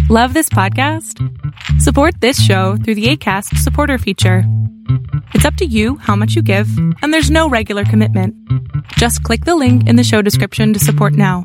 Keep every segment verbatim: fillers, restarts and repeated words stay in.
Love this podcast? Support this show through the Acast supporter feature. It's up to you how much you give, and there's no regular commitment. Just click the link in the show description to support now.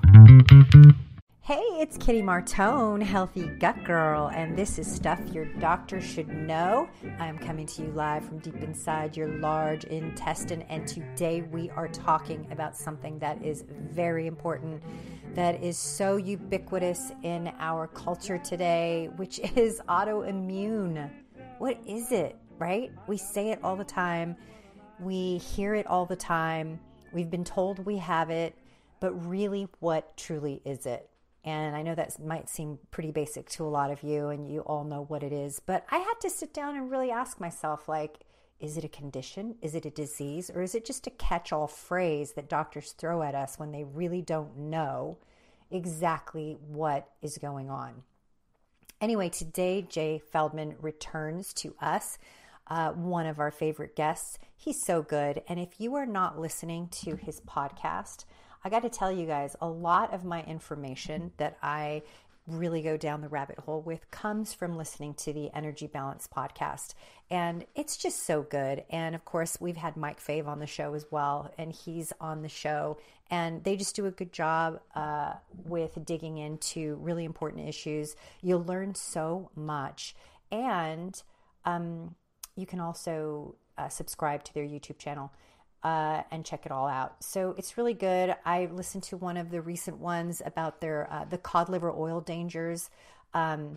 Hey, it's Kitty Martone, Healthy Gut Girl, and this is Stuff Your Doctor Should Know. I'm coming to you live from deep inside your large intestine, and today we are talking about something that is very important, that is so ubiquitous in our culture today, which is autoimmune. What is it, right? We say it all the time. We hear it all the time. We've been told we have it, but really, what truly is it? And I know that might seem pretty basic to a lot of you, and you all know what it is. But I had to sit down and really ask myself, like, is it a condition? Is it a disease? Or is it just a catch-all phrase that doctors throw at us when they really don't know exactly what is going on? Anyway, today, Jay Feldman returns to us, uh, one of our favorite guests. He's so good. And if you are not listening to his podcast, I got to tell you guys, a lot of my information that I really go down the rabbit hole with comes from listening to the Energy Balance podcast. And it's just so good. And of course, we've had Mike Fave on the show as well, and he's on the show. And they just do a good job uh, with digging into really important issues. You'll learn so much. And um, you can also uh, subscribe to their YouTube channel. Uh, and check it all out. So it's really good. I listened to one of the recent ones about their uh, the cod liver oil dangers um,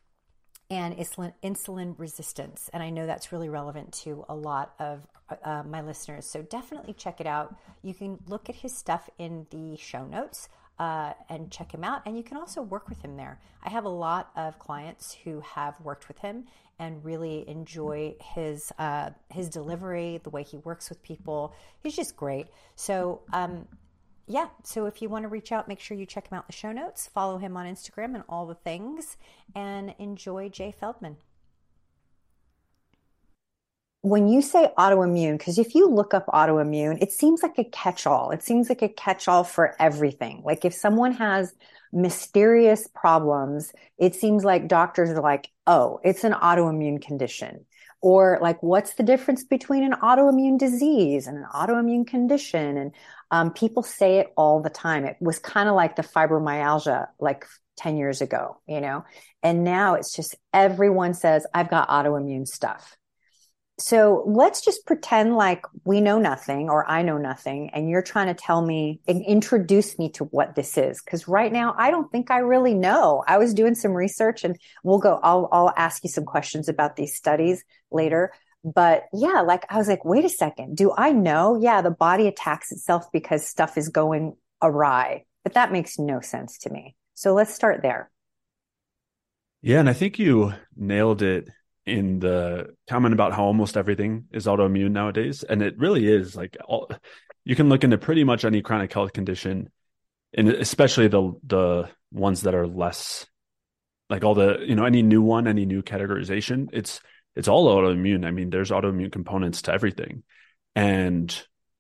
and insulin, insulin resistance. And I know that's really relevant to a lot of uh, my listeners. So definitely check it out. You can look at his stuff in the show notes uh, and check him out. And you can also work with him there. I have a lot of clients who have worked with him and really enjoy his uh, his delivery, the way he works with people. He's just great. So um, yeah, so if you want to reach out, make sure you check him out in the show notes, follow him on Instagram and all the things, and enjoy Jay Feldman. When you say autoimmune, because if you look up autoimmune, it seems like a catch-all. It seems like a catch-all for everything. Like if someone has mysterious problems, it seems like doctors are like, oh, it's an autoimmune condition. Or like, what's the difference between an autoimmune disease and an autoimmune condition? And um, people say it all the time. It was kind of like the fibromyalgia like ten years ago, you know, and now it's just everyone says, I've got autoimmune stuff. So let's just pretend like we know nothing or I know nothing, and you're trying to tell me and introduce me to what this is. Because right now, I don't think I really know. I was doing some research, and we'll go, I'll, I'll ask you some questions about these studies later. But yeah, like I was like, wait a second, do I know? Yeah, the body attacks itself because stuff is going awry. But that makes no sense to me. So let's start there. Yeah, and I think you nailed it in the comment about how almost everything is autoimmune nowadays. And it really is. Like all, you can look into pretty much any chronic health condition, and especially the the ones that are less, like all the, you know, any new one, any new categorization, it's it's all autoimmune. I mean, there's autoimmune components to everything. And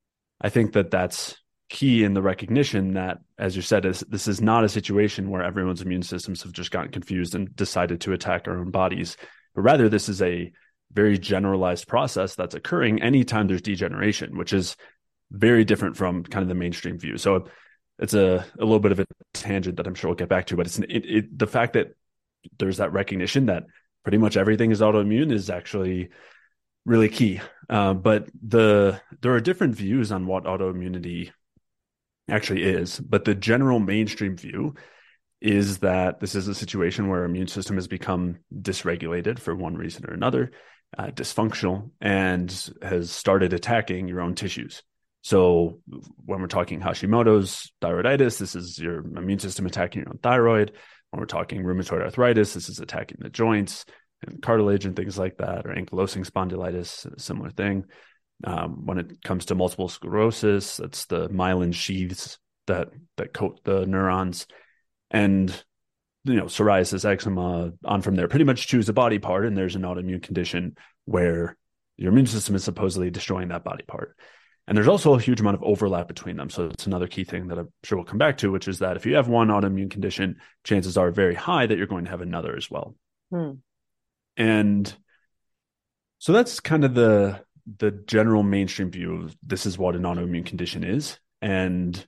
I think that that's key in the recognition that, as you said, is this is not a situation where everyone's immune systems have just gotten confused and decided to attack our own bodies. But rather, this is a very generalized process that's occurring anytime there's degeneration, which is very different from kind of the mainstream view. So it's a, a little bit of a tangent that I'm sure we'll get back to, but it's an, it, it, the fact that there's that recognition that pretty much everything is autoimmune is actually really key. Uh, but the there are different views on what autoimmunity actually is, but the general mainstream view is that this is a situation where our immune system has become dysregulated for one reason or another, uh, dysfunctional, and has started attacking your own tissues. So when we're talking Hashimoto's thyroiditis, this is your immune system attacking your own thyroid. When we're talking rheumatoid arthritis, this is attacking the joints and cartilage and things like that, or ankylosing spondylitis, a similar thing. Um, when it comes to multiple sclerosis, that's the myelin sheaths that that coat the neurons. And, you know, psoriasis, eczema, on from there, pretty much choose a body part, and there's an autoimmune condition where your immune system is supposedly destroying that body part. And there's also a huge amount of overlap between them. So it's another key thing that I'm sure we'll come back to, which is that if you have one autoimmune condition, chances are very high that you're going to have another as well. Hmm. And so that's kind of the the general mainstream view of this is what an autoimmune condition is. And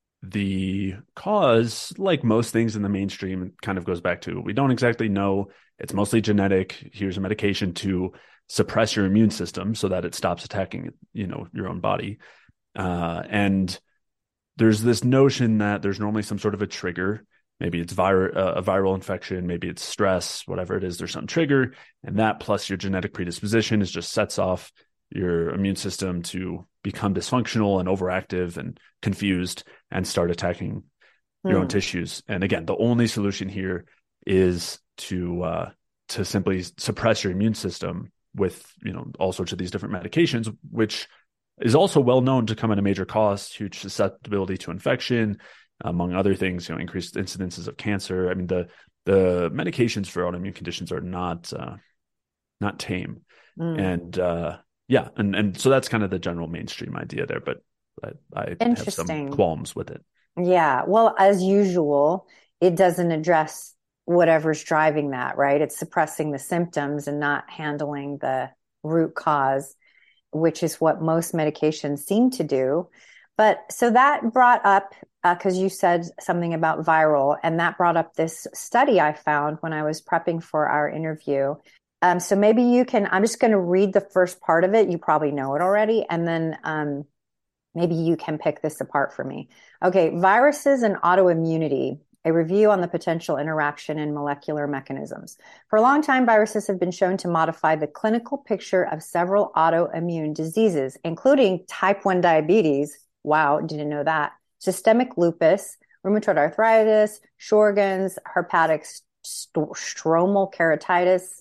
the cause, like most things in the mainstream, kind of goes back to, we don't exactly know. It's mostly genetic. Here's a medication to suppress your immune system so that it stops attacking, you know, your own body. Uh, and there's this notion that there's normally some sort of a trigger. Maybe it's vir- uh, a viral infection, maybe it's stress, whatever it is, there's some trigger. And that plus your genetic predisposition is just sets off your immune system to become dysfunctional and overactive and confused and start attacking your mm. own tissues. And again, the only solution here is to uh, to simply suppress your immune system with, you know, all sorts of these different medications, which is also well known to come at a major cost, huge susceptibility to infection, among other things, you know, increased incidences of cancer. I mean, the the medications for autoimmune conditions are not uh, not tame. Mm. And uh, yeah, and, and so that's kind of the general mainstream idea there, but I, I have some qualms with it. Yeah, well, as usual, it doesn't address whatever's driving that, right? It's suppressing the symptoms and not handling the root cause, which is what most medications seem to do. But so that brought up, because uh, you said something about viral, and that brought up this study I found when I was prepping for our interview. Um, so maybe you can, I'm just going to read the first part of it. You probably know it already. And then um, maybe you can pick this apart for me. Okay, viruses and autoimmunity, a review on the potential interaction in molecular mechanisms. For a long time, viruses have been shown to modify the clinical picture of several autoimmune diseases, including type one diabetes. Wow, didn't know that. Systemic lupus, rheumatoid arthritis, Sjogren's, herpetic st- stromal keratitis,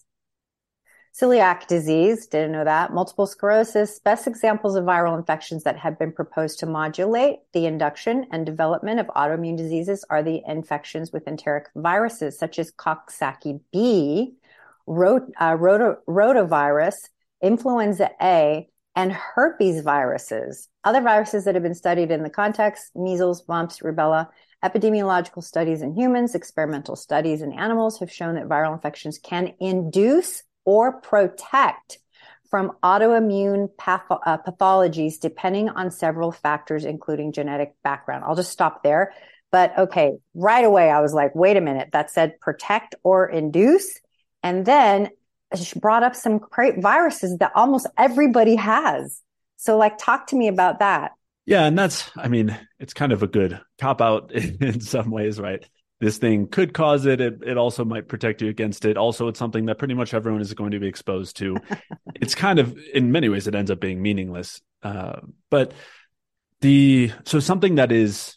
celiac disease, didn't know that, multiple sclerosis. Best examples of viral infections that have been proposed to modulate the induction and development of autoimmune diseases are the infections with enteric viruses, such as Coxsackie B, rot- uh, roto- rotavirus, influenza A, and herpes viruses. Other viruses that have been studied in the context, measles, mumps, rubella. Epidemiological studies in humans, experimental studies in animals have shown that viral infections can induce or protect from autoimmune patho- uh, pathologies depending on several factors, including genetic background. I'll just stop there. But okay, right away I was like, wait a minute, that said protect or induce. And then she brought up some great viruses that almost everybody has. So like, talk to me about that. Yeah. And that's, I mean, it's kind of a good cop out in some ways, right? This thing could cause it. it. It also might protect you against it. Also, it's something that pretty much everyone is going to be exposed to. It's kind of, in many ways, it ends up being meaningless. Uh, but the, so something that is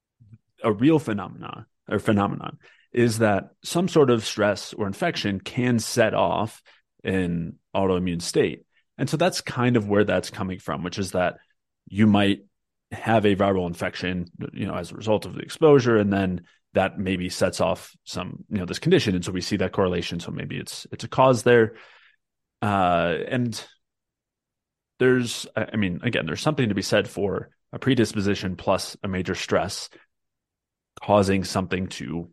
a real phenomenon or phenomenon is that some sort of stress or infection can set off an autoimmune state. And so that's kind of where that's coming from, which is that you might have a viral infection, you know, as a result of the exposure, and then that maybe sets off some, you know, this condition. And so we see that correlation. So maybe it's, it's a cause there. Uh, and there's, I mean, again, there's something to be said for a predisposition plus a major stress causing something to,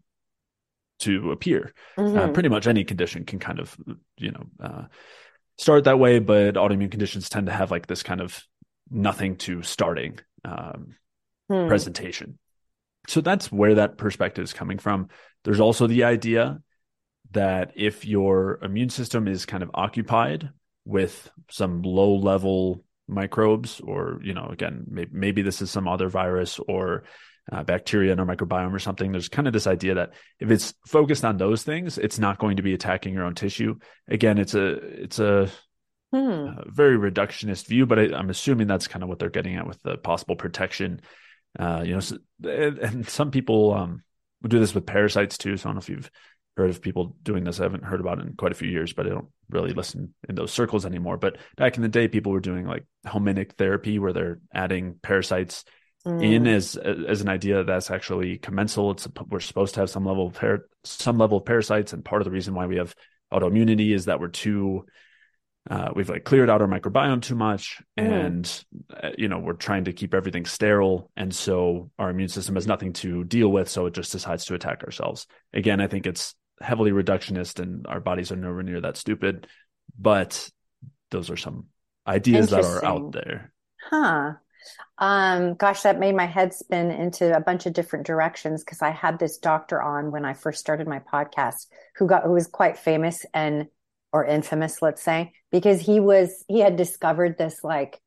to appear. Mm-hmm. Uh, pretty much any condition can kind of, you know, uh, start that way, but autoimmune conditions tend to have like this kind of nothing to starting um, hmm. presentation. So that's where that perspective is coming from. There's also the idea that if your immune system is kind of occupied with some low level microbes, or, you know, again, maybe, maybe this is some other virus or uh, bacteria in our microbiome or something, there's kind of this idea that if it's focused on those things, it's not going to be attacking your own tissue. Again, it's a, it's a, hmm. a very reductionist view, but I, I'm assuming that's kind of what they're getting at with the possible protection. Uh, you know, so, and some people um, do this with parasites too. So I don't know if you've heard of people doing this. I haven't heard about it in quite a few years, but I don't really listen in those circles anymore. But back in the day, people were doing like helmintic therapy, where they're adding parasites mm. in as as an idea that's actually commensal. It's we're supposed to have some level of par- some level of parasites, and part of the reason why we have autoimmunity is that we're too uh, we've like cleared out our microbiome too much, Mm. and uh, you know, we're trying to keep everything sterile, and so our immune system has nothing to deal with, so it just decides to attack ourselves. Again, I think it's heavily reductionist, and our bodies are nowhere near that stupid, but those are some ideas that are out there. Huh. Um, gosh, that made my head spin into a bunch of different directions, because I had this doctor on when I first started my podcast who got who was quite famous and or infamous, let's say, because he was he had discovered this like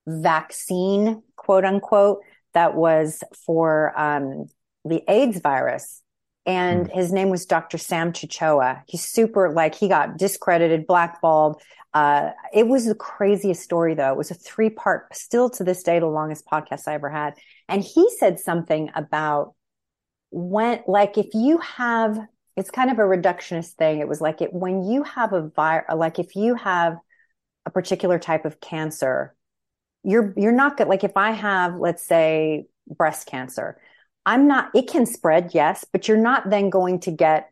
vaccine, quote unquote, that was for um, the AIDS virus. And Mm. his name was Doctor Sam Chichoa. He's super, like, he got discredited, blackballed. Uh, it was the craziest story, though. It was a three part, still to this day, the longest podcast I ever had. And he said something about when, like, if you have, it's kind of a reductionist thing. It was like it, when you have a virus, like if you have a particular type of cancer, you're, you're not good. Like if I have, let's say, breast cancer, I'm not, it can spread, yes, but you're not then going to get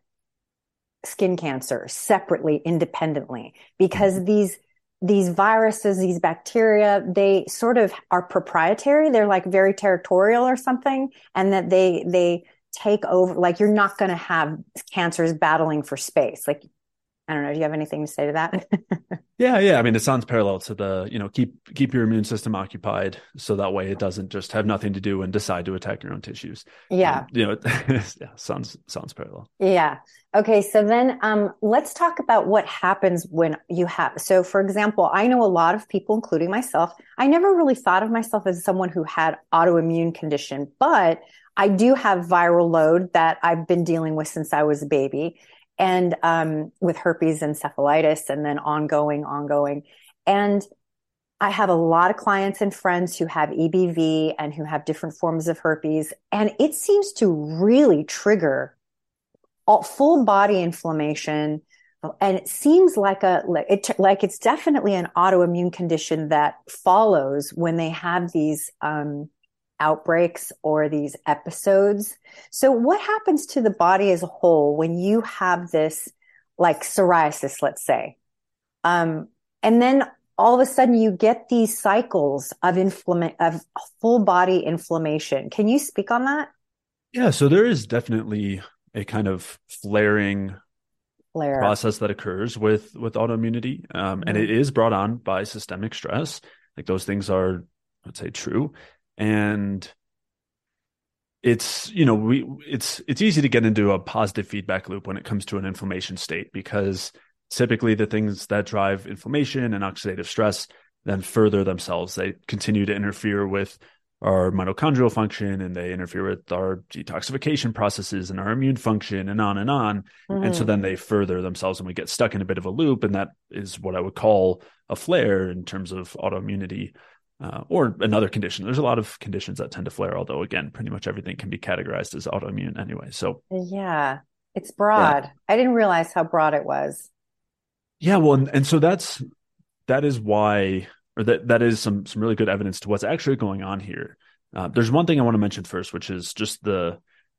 skin cancer separately, independently, because these, these viruses, these bacteria, they sort of are proprietary. They're like very territorial or something. And that they, they take over, like you're not going to have cancers battling for space. Like, I don't know. Do you have anything to say to that? Yeah, yeah. I mean, it sounds parallel to the, you know, keep keep your immune system occupied, so that way it doesn't just have nothing to do and decide to attack your own tissues. Yeah. Um, you know, yeah, sounds sounds parallel. Yeah. Okay. So then um, let's talk about what happens when you have. So, for example, I know a lot of people, including myself. I never really thought of myself as someone who had autoimmune condition, but I do have viral load that I've been dealing with since I was a baby. And um, with herpes encephalitis, and then ongoing, ongoing. And I have a lot of clients and friends who have E B V and who have different forms of herpes. And it seems to really trigger all, full body inflammation. And it seems like a like, it, like it's definitely an autoimmune condition that follows when they have these um outbreaks or these episodes. So what happens to the body as a whole when you have this, like psoriasis, let's say, um, and then all of a sudden you get these cycles of inflammation, of full body inflammation? Can you speak on that? Yeah, so there is definitely a kind of flaring Flare. process that occurs with with autoimmunity, um, mm-hmm. and it is brought on by systemic stress. Like those things are, I'd say, true. And it's, you know, we, it's, it's easy to get into a positive feedback loop when it comes to an inflammation state, because typically the things that drive inflammation and oxidative stress then further themselves. They continue to interfere with our mitochondrial function, and they interfere with our detoxification processes and our immune function, and on and on. Mm-hmm. And so then they further themselves, and we get stuck in a bit of a loop. And that is what I would call a flare in terms of autoimmunity. Uh, or another condition. There's a lot of conditions that tend to flare, although again, pretty much everything can be categorized as autoimmune anyway. So yeah, it's broad. Yeah. I didn't realize how broad it was. Yeah, well, and, and so that's that is why, or that that is some some really good evidence to what's actually going on here. Uh, there's one thing I want to mention first, which is just the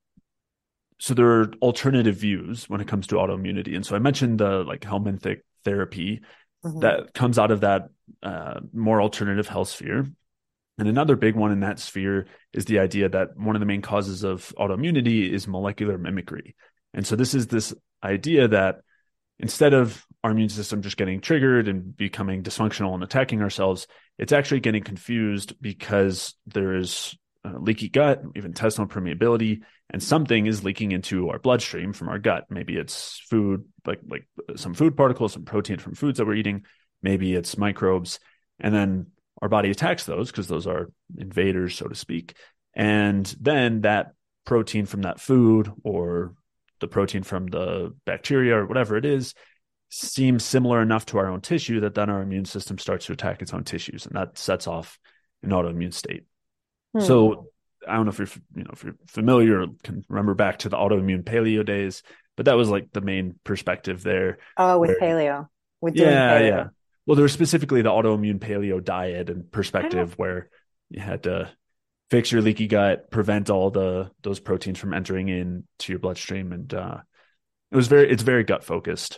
so there are alternative views when it comes to autoimmunity, and so I mentioned the like Helminthic therapy. Mm-hmm. That comes out of that uh, more alternative health sphere. And another big one in that sphere is the idea that one of the main causes of autoimmunity is molecular mimicry. And so this is this idea that instead of our immune system just getting triggered and becoming dysfunctional and attacking ourselves, it's actually getting confused because there is uh, leaky gut, even intestinal permeability, and something is leaking into our bloodstream from our gut. Maybe it's food, like like some food particles, some protein from foods that we're eating. Maybe it's microbes. And then our body attacks those because those are invaders, so to speak. And then that protein from that food, or the protein from the bacteria or whatever it is, seems similar enough to our own tissue that then our immune system starts to attack its own tissues. And that sets off an autoimmune state. Hmm. So I don't know if you're, you know, if you're familiar or can remember back to the autoimmune paleo days, but that was like the main perspective there. Oh, with where, paleo. With doing yeah, paleo. yeah. Well, there was specifically the autoimmune paleo diet and perspective where you had to fix your leaky gut, prevent all the those proteins from entering into your bloodstream, and uh, it was very it's very gut focused.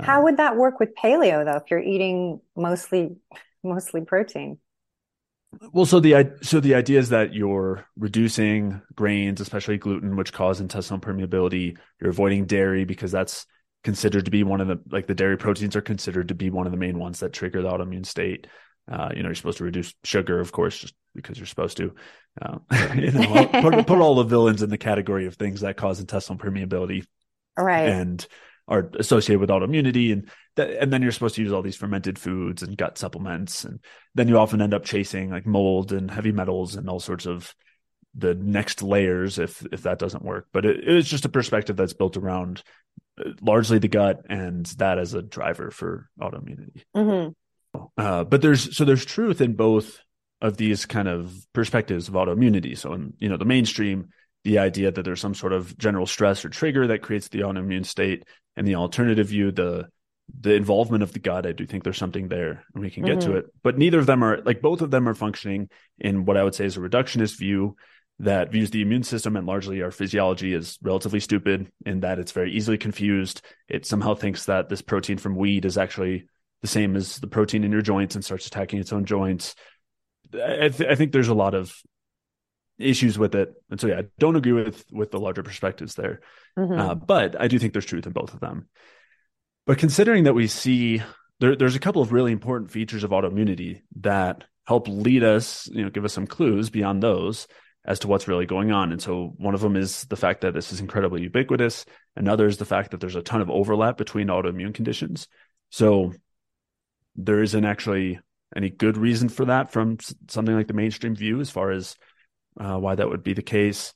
How would that work with paleo though, if you're eating mostly mostly protein? Well, so the so the idea is that you're reducing grains, especially gluten, which cause intestinal permeability. You're avoiding dairy because that's considered to be one of the, like the dairy proteins are considered to be one of the main ones that trigger the autoimmune state. Uh, you know, you're supposed to reduce sugar, of course, just because you're supposed to. Uh, you know, put, put all the villains in the category of things that cause intestinal permeability, right? And are associated with autoimmunity, and that, and then you're supposed to use all these fermented foods and gut supplements, and then you often end up chasing like mold and heavy metals and all sorts of the next layers if if that doesn't work. But it, it's just a perspective that's built around largely the gut and that as a driver for autoimmunity. Mm-hmm. Uh, but there's so there's truth in both of these kind of perspectives of autoimmunity. So in, you know, the mainstream, the idea that there's some sort of general stress or trigger that creates the autoimmune state, and the alternative view, the the involvement of the gut, I do think there's something there, and we can get mm-hmm. to it. But neither of them are, like, both of them are functioning in what I would say is a reductionist view that views the immune system and largely our physiology as relatively stupid, in that it's very easily confused. It somehow thinks that this protein from wheat is actually the same as the protein in your joints and starts attacking its own joints. I, th- I think there's a lot of issues with it. And so, yeah, I don't agree with, with the larger perspectives there. Mm-hmm. Uh, but I do think there's truth in both of them. But considering that we see there, there's a couple of really important features of autoimmunity that help lead us, you know, give us some clues beyond those as to what's really going on. And so one of them is the fact that this is incredibly ubiquitous. Another is the fact that there's a ton of overlap between autoimmune conditions. So there isn't actually any good reason for that from something like the mainstream view as far as uh, why that would be the case.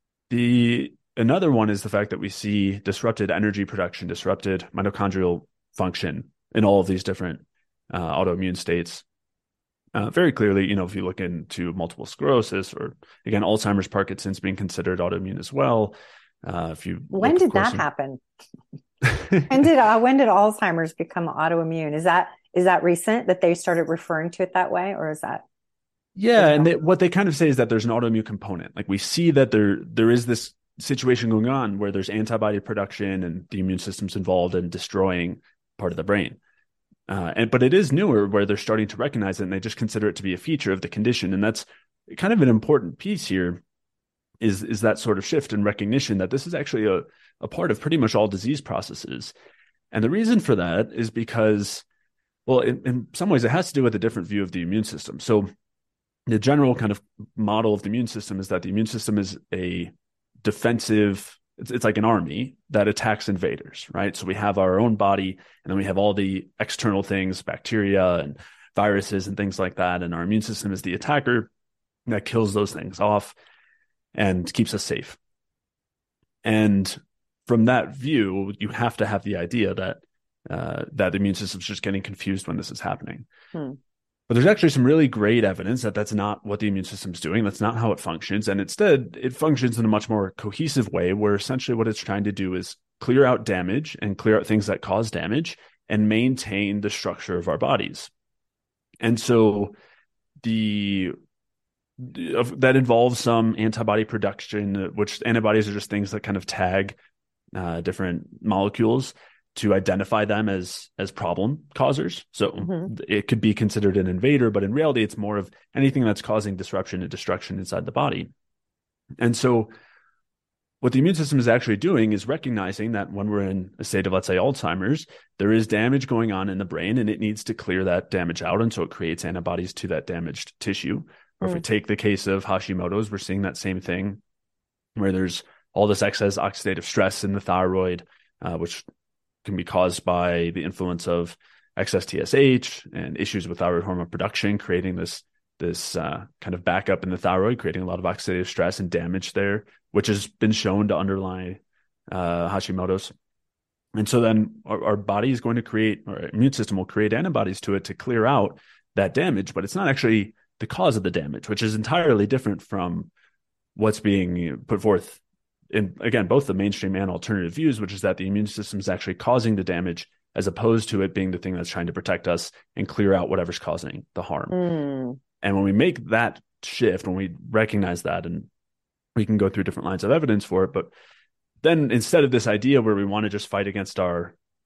The another one is the fact that we see disrupted energy production, disrupted mitochondrial function in all of these different uh, autoimmune states. Uh, very clearly, you know, if you look into multiple sclerosis, or again, Alzheimer's, Parkinson's being considered autoimmune as well. Uh, if you when look, did that in... happen? when did uh, when did Alzheimer's become autoimmune? Is that is that recent that they started referring to it that way, or is that? Yeah, and they, what they kind of say is that there's an autoimmune component. Like, we see that there there is this situation going on where there's antibody production and the immune system's involved in destroying part of the brain. Uh, and but it is newer where they're starting to recognize it, and they just consider it to be a feature of the condition. And that's kind of an important piece here, is is that sort of shift in recognition that this is actually a, a part of pretty much all disease processes. And the reason for that is because, well, in, in some ways it has to do with a different view of the immune system. So the general kind of model of the immune system is that the immune system is a defensive, it's, it's like an army that attacks invaders, right? So we have our own body, and then we have all the external things, bacteria and viruses and things like that. And our immune system is the attacker that kills those things off and keeps us safe. And from that view, you have to have the idea that uh, that the immune system is just getting confused when this is happening. Hmm. But there's actually some really great evidence that that's not what the immune system is doing. That's not how it functions. And instead, it functions in a much more cohesive way, where essentially what it's trying to do is clear out damage and clear out things that cause damage and maintain the structure of our bodies. And so the that involves some antibody production, which antibodies are just things that kind of tag uh, different molecules to identify them as as problem causers. So mm-hmm. it could be considered an invader, but in reality, it's more of anything that's causing disruption and destruction inside the body. And so what the immune system is actually doing is recognizing that when we're in a state of, let's say, Alzheimer's, there is damage going on in the brain, and it needs to clear that damage out. And so it creates antibodies to that damaged tissue. Or mm. if we take the case of Hashimoto's, we're seeing that same thing, where there's all this excess oxidative stress in the thyroid, uh, which can be caused by the influence of excess T S H and issues with thyroid hormone production, creating this this uh, kind of backup in the thyroid, creating a lot of oxidative stress and damage there, which has been shown to underlie uh, Hashimoto's. And so then our, our body is going to create, or our immune system will create antibodies to it to clear out that damage, but it's not actually the cause of the damage, which is entirely different from what's being, you know, put forth in, again, both the mainstream and alternative views, which is that the immune system is actually causing the damage, as opposed to it being the thing that's trying to protect us and clear out whatever's causing the harm. Mm. And when we make that shift, when we recognize that, and we can go through different lines of evidence for it, but then instead of this idea where we want to just fight against our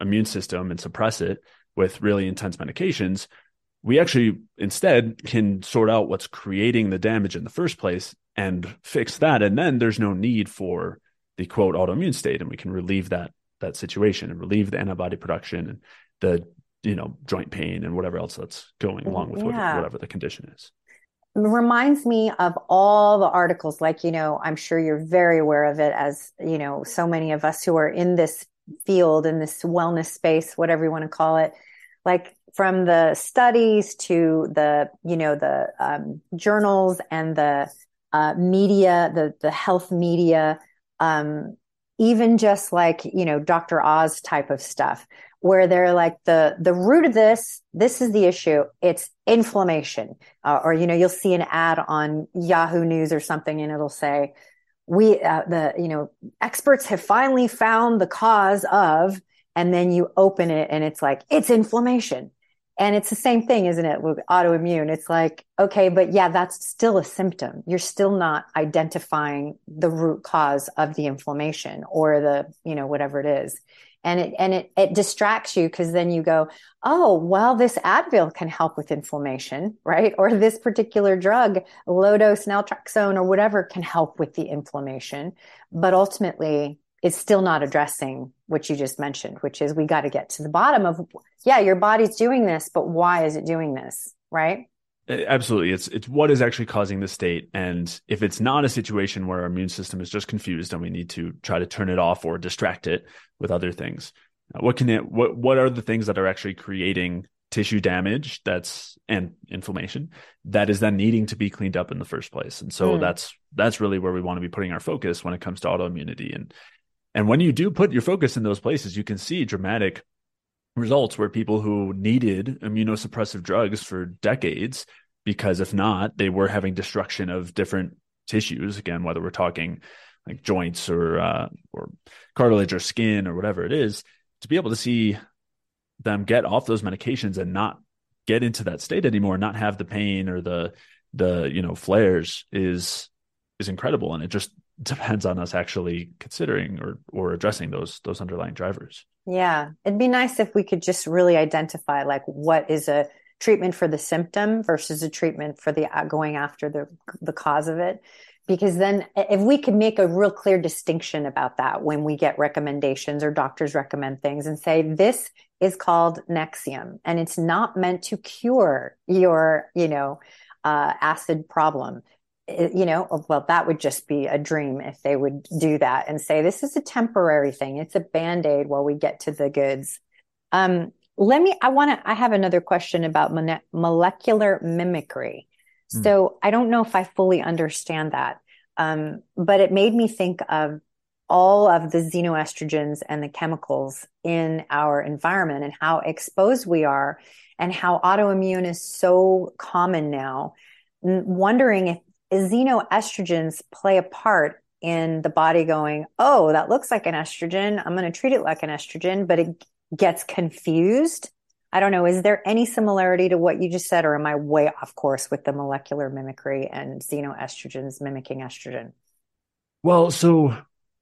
immune system and suppress it with really intense medications, we actually instead can sort out what's creating the damage in the first place and fix that. And then there's no need for the quote autoimmune state, and we can relieve that that situation and relieve the antibody production and the, you know, joint pain and whatever else that's going along with Yeah. whatever the condition is. It reminds me of all the articles, like, you know, I'm sure you're very aware of it, as, you know, so many of us who are in this field, in this wellness space, whatever you want to call it, like from the studies to the, you know, the um, journals and the uh, media, the, the health media, um, even just like, you know, Doctor Oz type of stuff, where they're like, the, the root of this, this is the issue. It's inflammation. Uh, or, you know, you'll see an ad on Yahoo News or something, and it'll say, we, uh, the, you know, experts have finally found the cause of, and then you open it and it's like, it's inflammation. And it's the same thing, isn't it, with autoimmune? It's like, okay, but yeah, that's still a symptom. You're still not identifying the root cause of the inflammation or the, you know, whatever it is. And it, and it, it distracts you, because then you go, oh, well, this Advil can help with inflammation, right? Or this particular drug, low dose naltrexone or whatever, can help with the inflammation. But ultimately, it's still not addressing what you just mentioned, which is we got to get to the bottom of, yeah, your body's doing this, but why is it doing this? Right? Absolutely. It's, it's what is actually causing the state. And if it's not a situation where our immune system is just confused and we need to try to turn it off or distract it with other things, what can it, what, what are the things that are actually creating tissue damage that's, and inflammation that is then needing to be cleaned up in the first place? And so mm. that's, that's really where we want to be putting our focus when it comes to autoimmunity. And, And when you do put your focus in those places, you can see dramatic results where people who needed immunosuppressive drugs for decades, because if not, they were having destruction of different tissues, again, whether we're talking like joints or uh, or cartilage or skin or whatever it is, to be able to see them get off those medications and not get into that state anymore, not have the pain or the the you know flares is is incredible. And it just depends on us actually considering or or addressing those those underlying drivers. Yeah, it'd be nice if we could just really identify like what is a treatment for the symptom versus a treatment for the uh, going after the the cause of it. Because then if we could make a real clear distinction about that when we get recommendations or doctors recommend things and say, this is called Nexium and it's not meant to cure your, you know, uh, acid problem. It, you know, well, that would just be a dream if they would do that and say, this is a temporary thing. It's a Band-Aid while we get to the goods. Um, let me, I want to, I have another question about mon- molecular mimicry. Mm. So I don't know if I fully understand that. Um, but it made me think of all of the xenoestrogens and the chemicals in our environment and how exposed we are and how autoimmune is so common now. Wondering if xenoestrogens play a part in the body going, oh, that looks like an estrogen. I'm going to treat it like an estrogen, but it gets confused. I don't know. Is there any similarity to what you just said, or am I way off course with the molecular mimicry and xenoestrogens mimicking estrogen? Well, so,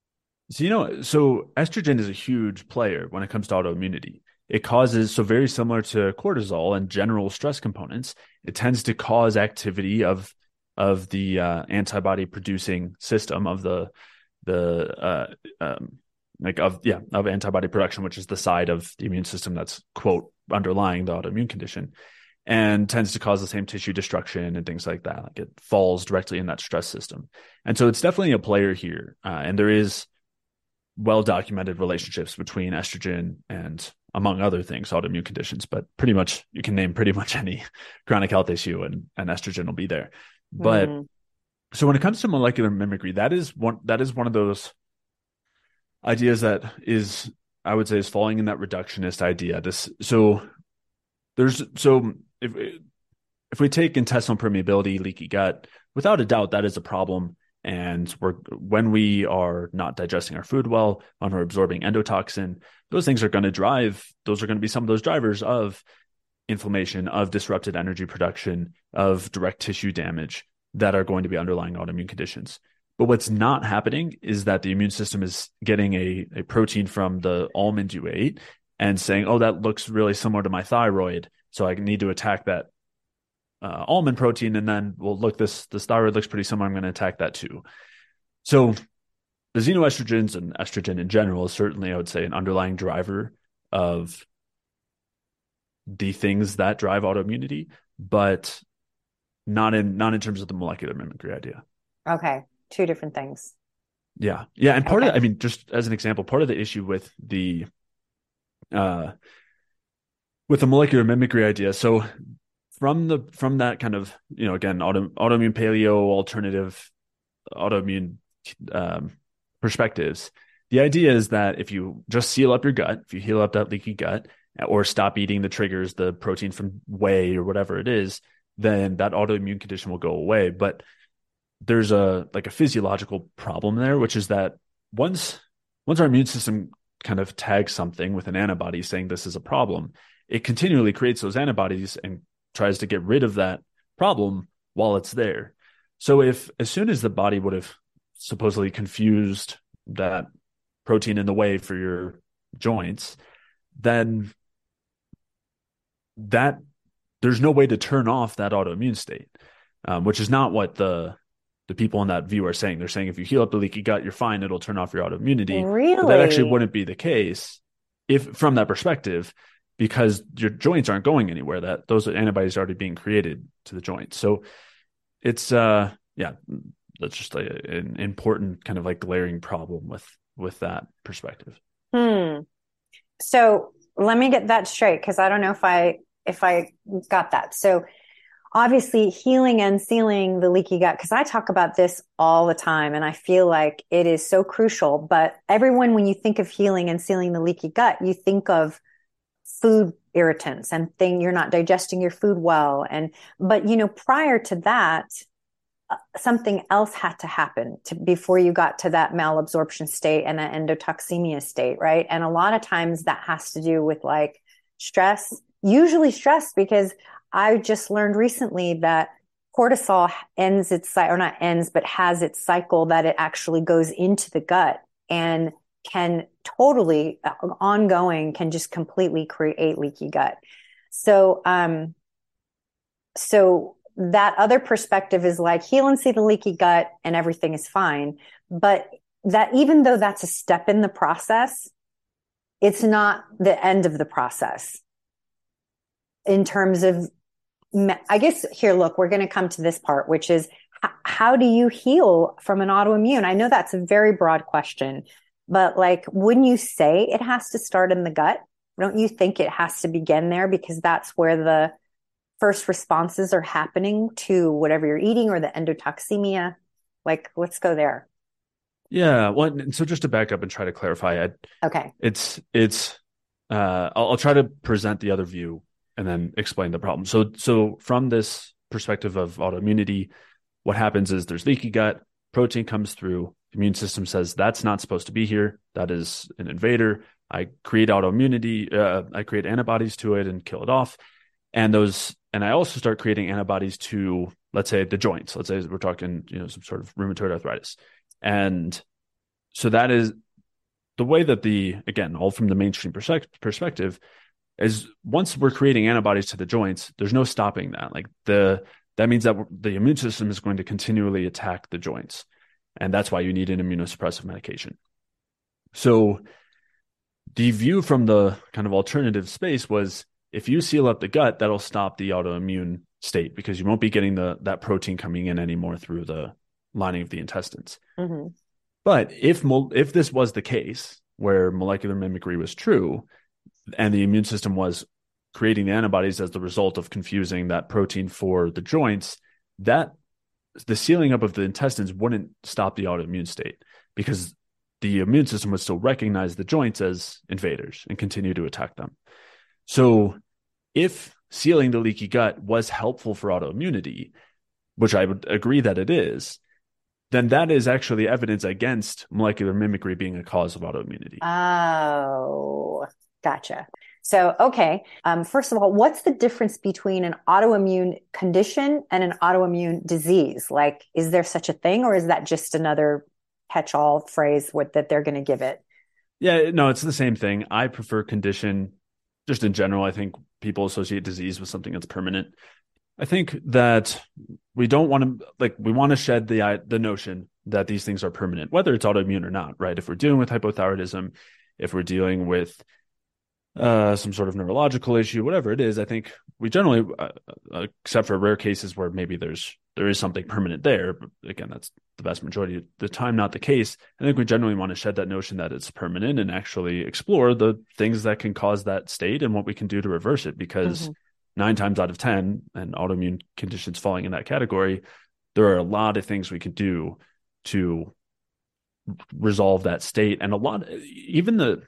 so, you know, so estrogen is a huge player when it comes to autoimmunity. It causes, so very similar to cortisol and general stress components, it tends to cause activity of of the uh, antibody producing system of the the uh, um, like of yeah of antibody production, which is the side of the immune system that's quote underlying the autoimmune condition, and tends to cause the same tissue destruction and things like that. Like it falls directly in that stress system, and so it's definitely a player here. Uh, and there is well documented relationships between estrogen and, among other things, autoimmune conditions. But pretty much you can name pretty much any chronic health issue, and, and estrogen will be there. But mm. so when it comes to molecular mimicry, that is one that is one of those ideas that is, I would say, is falling in that reductionist idea. This so there's so if if we take intestinal permeability, leaky gut, without a doubt, that is a problem. And we're when we are not digesting our food well, when we're absorbing endotoxin, those things are going to drive. Those are going to be some of those drivers of inflammation, of disrupted energy production, of direct tissue damage that are going to be underlying autoimmune conditions. But what's not happening is that the immune system is getting a, a protein from the almond you ate and saying, oh, that looks really similar to my thyroid, so I need to attack that uh, almond protein, and then, well, look, this this thyroid looks pretty similar, I'm going to attack that too. So the xenoestrogens and estrogen in general is certainly, I would say, an underlying driver of the things that drive autoimmunity, but not in not in terms of the molecular mimicry idea. Okay, two different things. Yeah, yeah, and part Okay. of, the, I mean, just as an example, part of the issue with the uh, with the molecular mimicry idea. So from the from that kind of, you know, again, auto, autoimmune paleo alternative autoimmune um, perspectives, the idea is that if you just seal up your gut, if you heal up that leaky gut, or stop eating the triggers, the protein from whey or whatever it is, then that autoimmune condition will go away. But there's a like a physiological problem there, which is that once once our immune system kind of tags something with an antibody saying this is a problem, it continually creates those antibodies and tries to get rid of that problem while it's there. So if as soon as the body would have supposedly confused that protein in the whey for your joints, then that there's no way to turn off that autoimmune state, um, which is not what the the people in that view are saying. They're saying if you heal up the leaky gut, you're fine. It'll turn off your autoimmunity. Really? But that actually wouldn't be the case if from that perspective, because your joints aren't going anywhere. That those antibodies are already being created to the joint. So it's uh yeah, that's just like an important kind of like glaring problem with with that perspective. Hmm. So let me get that straight, because I don't know if I if I got that. So obviously healing and sealing the leaky gut, because I talk about this all the time and I feel like it is so crucial. But everyone, when you think of healing and sealing the leaky gut, you think of food irritants and thing you're not digesting your food well. And but you know, prior to that, something else had to happen to, before you got to that malabsorption state and that endotoxemia state, right? And a lot of times that has to do with like stress, usually stress, because I just learned recently that cortisol ends its cycle, or not ends, but has its cycle that it actually goes into the gut and can totally uh, ongoing can just completely create leaky gut. So, um, so that other perspective is like heal and see the leaky gut and everything is fine. But that even though that's a step in the process, it's not the end of the process in terms of, I guess here, look, we're going to come to this part, which is h- how do you heal from an autoimmune? I know that's a very broad question, but like, wouldn't you say it has to start in the gut? Don't you think it has to begin there because that's where the first responses are happening to whatever you're eating or the endotoxemia? Like, let's go there. Yeah. Well, and so just to back up and try to clarify, I, Okay. it's, it's, uh, I'll, I'll try to present the other view and then explain the problem. So, so from this perspective of autoimmunity, what happens is there's leaky gut, protein comes through, the immune system says that's not supposed to be here. That is an invader. I create autoimmunity. Uh, I create antibodies to it and kill it off. And those, and I also start creating antibodies to, let's say, the joints. Let's say we're talking, you know, some sort of rheumatoid arthritis. And so that is the way that the, again, all from the mainstream perspective, is once we're creating antibodies to the joints, there's no stopping that. Like the, that means that the immune system is going to continually attack the joints. And that's why you need an immunosuppressive medication. So the view from the kind of alternative space was, if you seal up the gut, that'll stop the autoimmune state because you won't be getting the that protein coming in anymore through the lining of the intestines. Mm-hmm. But if if this was the case, where molecular mimicry was true, and the immune system was creating the antibodies as the result of confusing that protein for the joints, that the sealing up of the intestines wouldn't stop the autoimmune state because the immune system would still recognize the joints as invaders and continue to attack them. So if sealing the leaky gut was helpful for autoimmunity, which I would agree that it is, then that is actually evidence against molecular mimicry being a cause of autoimmunity. Oh, gotcha. So, okay. Um, first of all, what's the difference between an autoimmune condition and an autoimmune disease? Like, is there such a thing, or is that just another catch-all phrase with, that they're going to give it? Yeah, no, it's the same thing. I prefer condition just in general. I think people associate disease with something that's permanent. I think that we don't want to like we want to shed the the notion that these things are permanent, whether it's autoimmune or not, right? If we're dealing with hypothyroidism, if we're dealing with uh, some sort of neurological issue, whatever it is, I think we generally, uh, except for rare cases where maybe there's there is something permanent there, but again, that's the vast majority of the time not the case. I think we generally want to shed that notion that it's permanent and actually explore the things that can cause that state and what we can do to reverse it, because mm-hmm. nine times out of ten, and autoimmune conditions falling in that category, there are a lot of things we could do to resolve that state. And a lot, even the,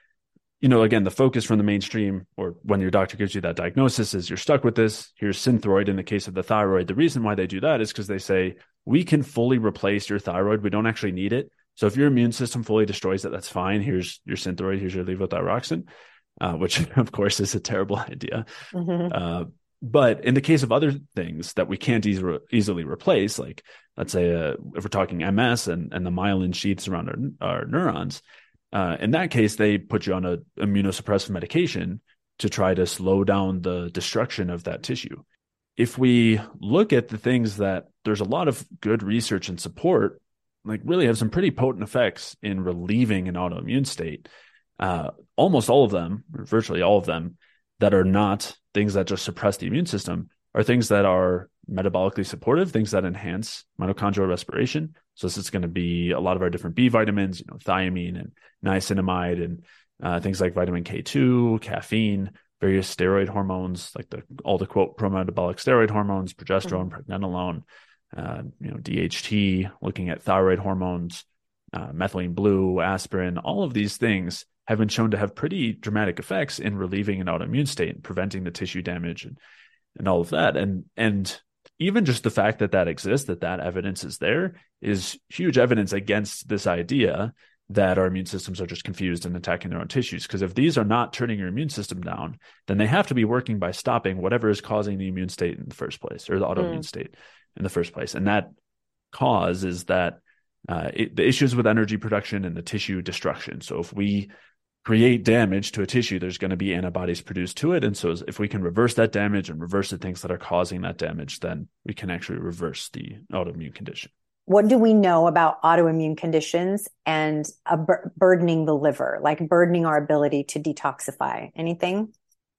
you know, again, the focus from the mainstream, or when your doctor gives you that diagnosis, is you're stuck with this. Here's Synthroid in the case of the thyroid. The reason why they do that is because they say, we can fully replace your thyroid. We don't actually need it. So if your immune system fully destroys it, that's fine. Here's your Synthroid. Here's your levothyroxine, uh, which of course is a terrible idea. Mm-hmm. Uh, but in the case of other things that we can't easily easily replace, like let's say uh, if we're talking M S and, and the myelin sheaths around our, our neurons, Uh, in that case, they put you on a immunosuppressive medication to try to slow down the destruction of that tissue. If we look at the things that there's a lot of good research and support, like really have some pretty potent effects in relieving an autoimmune state, uh, almost all of them, or virtually all of them, that are not things that just suppress the immune system, are things that are metabolically supportive, things that enhance mitochondrial respiration. So this is going to be a lot of our different B vitamins, you know, thiamine and niacinamide, and uh, things like vitamin K two, caffeine, various steroid hormones, like the all the quote pro-metabolic steroid hormones, progesterone, mm-hmm. pregnenolone, uh, you know, D H T, looking at thyroid hormones, uh, methylene blue, aspirin. All of these things have been shown to have pretty dramatic effects in relieving an autoimmune state and preventing the tissue damage and and all of that. And and even just the fact that that exists, that that evidence is there, is huge evidence against this idea that our immune systems are just confused and attacking their own tissues. Because if these are not turning your immune system down, then they have to be working by stopping whatever is causing the immune state in the first place, or the autoimmune mm. state in the first place. And that cause is that uh, it, the issues with energy production and the tissue destruction. So if we create damage to a tissue, there's going to be antibodies produced to it. And so if we can reverse that damage and reverse the things that are causing that damage, then we can actually reverse the autoimmune condition. What do we know about autoimmune conditions and a bur- burdening the liver, like burdening our ability to detoxify? Anything?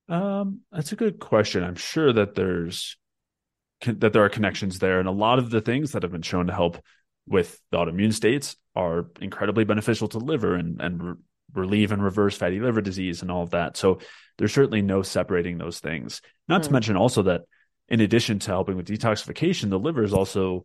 Um, that's a good question. I'm sure that there's that there are connections there, and a lot of the things that have been shown to help with the autoimmune states are incredibly beneficial to the liver and and re- relieve and reverse fatty liver disease and all of that. So there's certainly no separating those things. Not mm. to mention also that in addition to helping with detoxification, the liver is also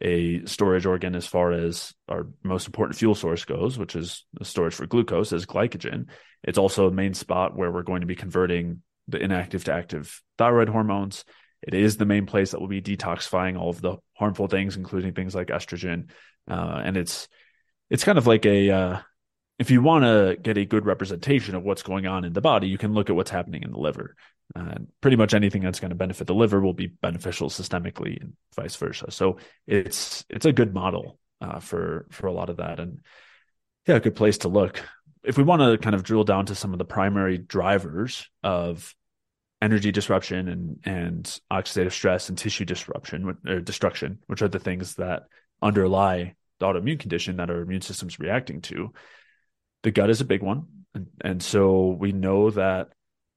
a storage organ as far as our most important fuel source goes, which is the storage for glucose as glycogen. It's also a main spot where we're going to be converting the inactive to active thyroid hormones. It is the main place that will be detoxifying all of the harmful things, including things like estrogen. Uh, and it's it's kind of like a, uh, if you want to get a good representation of what's going on in the body, you can look at what's happening in the liver. Uh, pretty much anything that's going to benefit the liver will be beneficial systemically and vice versa. So it's it's a good model uh, for for a lot of that, and yeah, a good place to look. If we want to kind of drill down to some of the primary drivers of energy disruption and and oxidative stress and tissue disruption or destruction, which are the things that underlie the autoimmune condition that our immune system's reacting to, the gut is a big one, and, and so we know that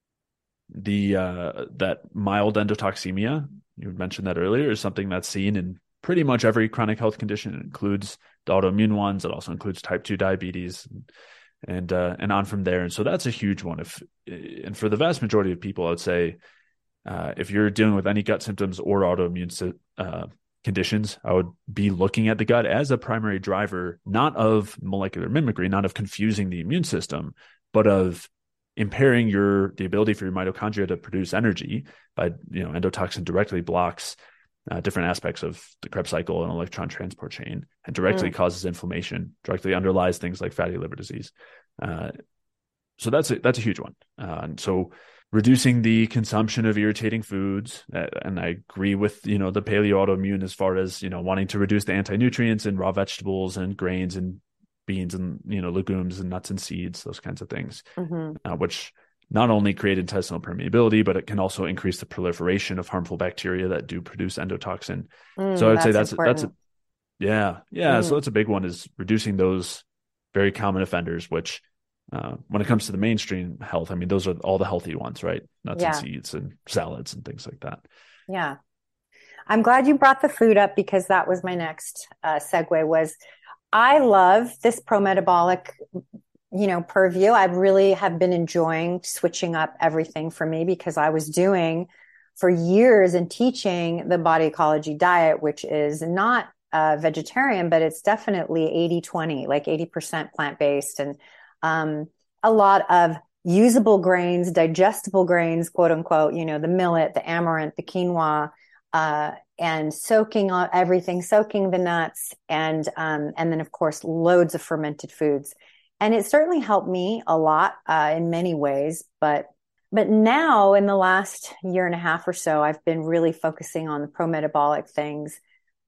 the uh, that mild endotoxemia, you mentioned that earlier, is something that's seen in pretty much every chronic health condition. It includes the autoimmune ones. It also includes type two diabetes and and, uh, and on from there. And so that's a huge one. If and for the vast majority of people, I would say uh, if you're dealing with any gut symptoms or autoimmune uh, conditions, I would be looking at the gut as a primary driver, not of molecular mimicry, not of confusing the immune system, but of impairing your the ability for your mitochondria to produce energy. By, you know, endotoxin directly blocks uh, different aspects of the Krebs cycle and electron transport chain, and directly mm. causes inflammation, directly underlies things like fatty liver disease. Uh, so that's a, that's a huge one. Uh, and so reducing the consumption of irritating foods, uh, and I agree with, you know, the paleo autoimmune as far as, you know, wanting to reduce the anti-nutrients in raw vegetables and grains and beans and, you know, legumes and nuts and seeds, those kinds of things, Mm-hmm. uh, which not only create intestinal permeability, but it can also increase the proliferation of harmful bacteria that do produce endotoxin. So I Mm, would say that's that's that's a, important. yeah, yeah. So Mm, that's a big one, is reducing those very common offenders, which uh, when it comes to the mainstream health, I mean, those are all the healthy ones, right? Nuts and yeah, seeds and salads and things like that. yeah. I'm glad you brought the food up because that was my next uh, segue was I love this pro-metabolic, you know, purview. I really have been enjoying switching up everything for me because I was doing for years and teaching the body ecology diet, which is not uh, vegetarian, but it's definitely eighty twenty, like eighty percent plant-based and um, a lot of usable grains, digestible grains, quote unquote, you know, the millet, the amaranth, the quinoa, uh, and soaking on everything, soaking the nuts, and um, and then of course loads of fermented foods, and it certainly helped me a lot uh, in many ways. But but now in the last year and a half or so, I've been really focusing on the pro-metabolic things.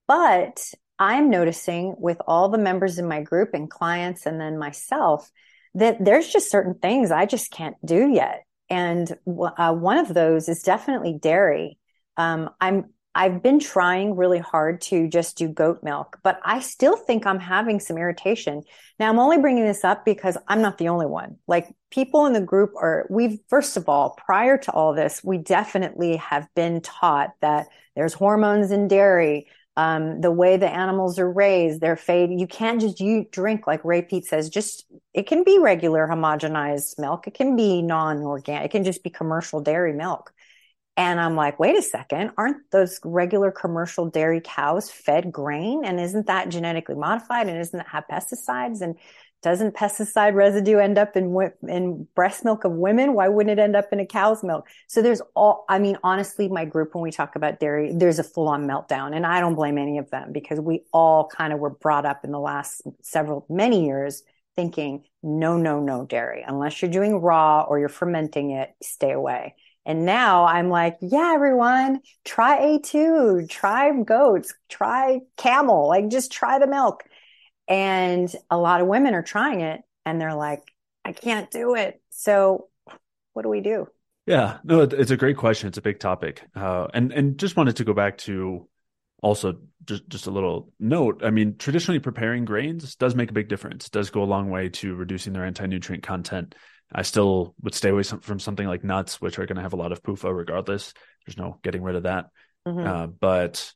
But I'm noticing with all the members in my group and clients, and then myself, that there's just certain things I just can't do yet, and uh, one of those is definitely dairy. Um, I'm I've been trying really hard to just do goat milk, but I still think I'm having some irritation. Now, I'm only bringing this up because I'm not the only one. Like people in the group are, we've, first of all, prior to all this, we definitely have been taught that there's hormones in dairy. Um, the way the animals are raised, they're fed. You can't just you drink like Ray Peat says. Just it can be regular homogenized milk. It can be non-organic. It can just be commercial dairy milk. And I'm like, wait a second, aren't those regular commercial dairy cows fed grain? And isn't that genetically modified? And doesn't that have pesticides? And doesn't pesticide residue end up in in breast milk of women? Why wouldn't it end up in a cow's milk? So there's all, I mean, honestly, my group, when we talk about dairy, there's a full on meltdown. And I don't blame any of them because we all kind of were brought up in the last several, many years thinking, no, no, no dairy. Unless you're doing raw or you're fermenting it, stay away. And now I'm like, yeah, everyone, try A two, try goats, try camel, like just try the milk. And a lot of women are trying it and they're like, I can't do it. So what do we do? Yeah, no, it's a great question. It's a big topic. Uh, and, and just wanted to go back to also just, just a little note. I mean, traditionally preparing grains does make a big difference, does go a long way to reducing their anti-nutrient content. I still would stay away from something like nuts, which are going to have a lot of P U F A regardless. There's no getting rid of that. Mm-hmm. Uh, but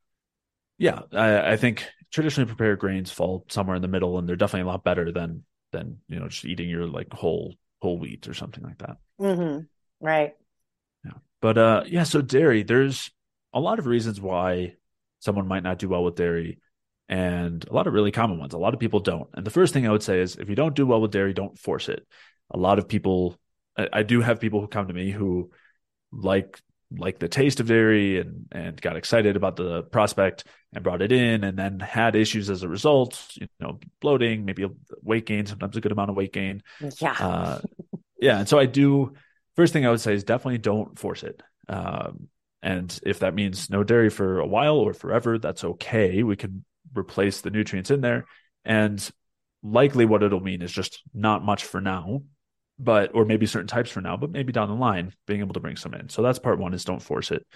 yeah, I, I think traditionally prepared grains fall somewhere in the middle, and they're definitely a lot better than than you know just eating your like whole whole wheat or something like that. Mm-hmm. Right. Yeah. But uh, yeah, so dairy, there's a lot of reasons why someone might not do well with dairy, and a lot of really common ones. A lot of people don't. And the first thing I would say is if you don't do well with dairy, don't force it. A lot of people, I, I do have people who come to me who like like the taste of dairy and and got excited about the prospect and brought it in and then had issues as a result, you know, bloating, maybe a weight gain, sometimes a good amount of weight gain. Yeah. Uh, yeah. And so I do, first thing I would say is definitely don't force it. Um, and if that means no dairy for a while or forever, that's okay. We can replace the nutrients in there. And likely what it'll mean is just not much for now, but, or maybe certain types for now, but maybe down the line, being able to bring some in. So that's part one, is don't force it.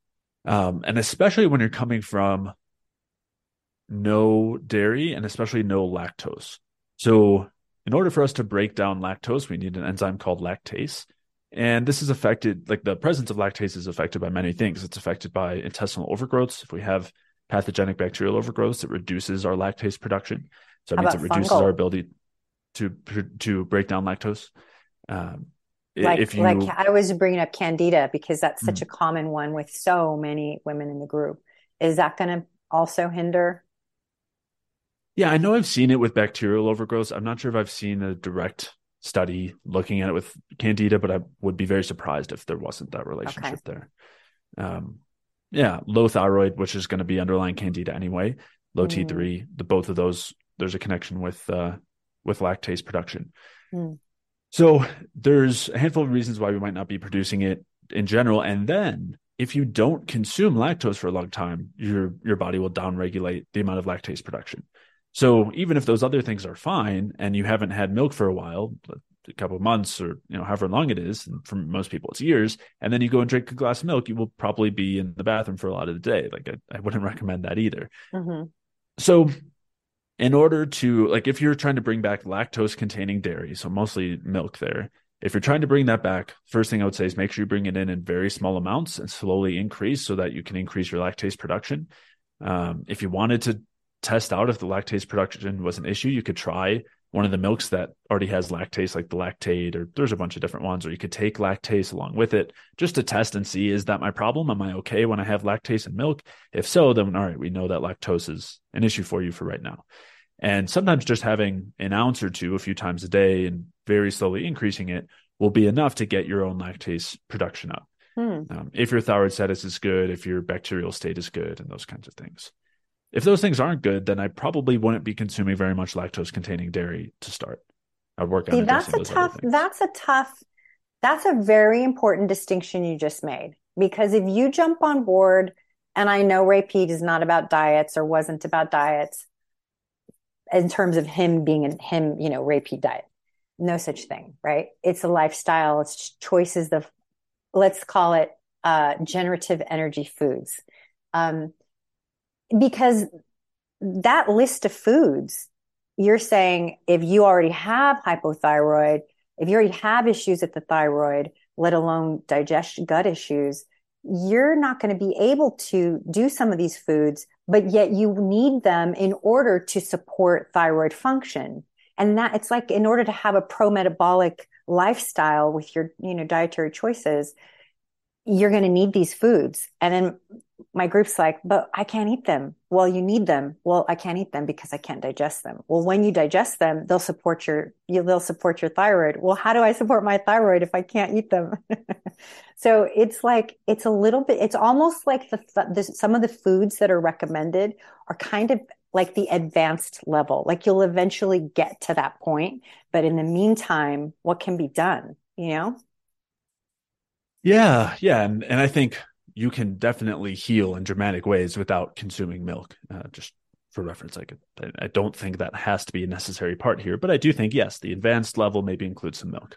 Um, and especially when you're coming from no dairy and especially no lactose. So in order for us to break down lactose, we need an enzyme called lactase. And this is affected, like the presence of lactase is affected by many things. It's affected by intestinal overgrowths. If we have pathogenic bacterial overgrowths, it reduces our lactase production. So it How means it about reduces fungal? our ability to to break down lactose. Um, Like, if you, like I was bringing up Candida because that's such mm, a common one with so many women in the group. Is that going to also hinder? yeah, I know I've seen it with bacterial overgrowths. I'm not sure if I've seen a direct study looking at it with Candida, but I would be very surprised if there wasn't that relationship Okay. there. Um, yeah, low thyroid, which is going to be underlying Candida anyway, low Mm. T three, the both of those, there's a connection with uh, with lactase production. Mm. So there's a handful of reasons why we might not be producing it in general. And then if you don't consume lactose for a long time, your your body will downregulate the amount of lactase production. So even if those other things are fine and you haven't had milk for a while, a couple of months or, you know, however long it is, and for most people it's years, and then you go and drink a glass of milk, you will probably be in the bathroom for a lot of the day. Like I, I wouldn't recommend that either. Mm-hmm. So in order to, like, if you're trying to bring back lactose containing dairy, so mostly milk there, if you're trying to bring that back, first thing I would say is make sure you bring it in in very small amounts and slowly increase so that you can increase your lactase production. Um, if you wanted to test out if the lactase production was an issue, you could try one of the milks that already has lactase, like the Lactaid, or there's a bunch of different ones, or you could take lactase along with it just to test and see, is that my problem? Am I okay when I have lactase in milk? If so, then all right, we know that lactose is an issue for you for right now. And sometimes just having an ounce or two a few times a day and very slowly increasing it will be enough to get your own lactase production up. Hmm. Um, if your thyroid status is good, if your bacterial state is good, and those kinds of things. If those things aren't good, then I probably wouldn't be consuming very much lactose-containing dairy to start. I'd work on See, addressing that's a those tough, other things. that's a tough, that's a very important distinction you just made. Because if you jump on board, and I know Ray Peat is not about diets or wasn't about diets in terms of him being in him, you know, Ray Peat diet. No such thing, right? It's a lifestyle. It's choices of, let's call it uh, generative energy foods. Um, because that list of foods, you're saying if you already have hypothyroid, if you already have issues at the thyroid, let alone digestion, gut issues, you're not going to be able to do some of these foods, but yet you need them in order to support thyroid function. And that it's like, in order to have a pro-metabolic lifestyle with your, you know, dietary choices, you're going to need these foods. And then my group's like, but I can't eat them. Well, you need them. Well, I can't eat them because I can't digest them. Well, when you digest them, they'll support your, you, they'll support your thyroid. Well, how do I support my thyroid if I can't eat them? So it's like, it's a little bit, it's almost like the, the, some of the foods that are recommended are kind of like the advanced level. Like you'll eventually get to that point. But in the meantime, what can be done, you know? Yeah. Yeah. And, and I think you can definitely heal in dramatic ways without consuming milk. Uh, just for reference, I could, I don't think that has to be a necessary part here, but I do think, yes, the advanced level maybe includes some milk.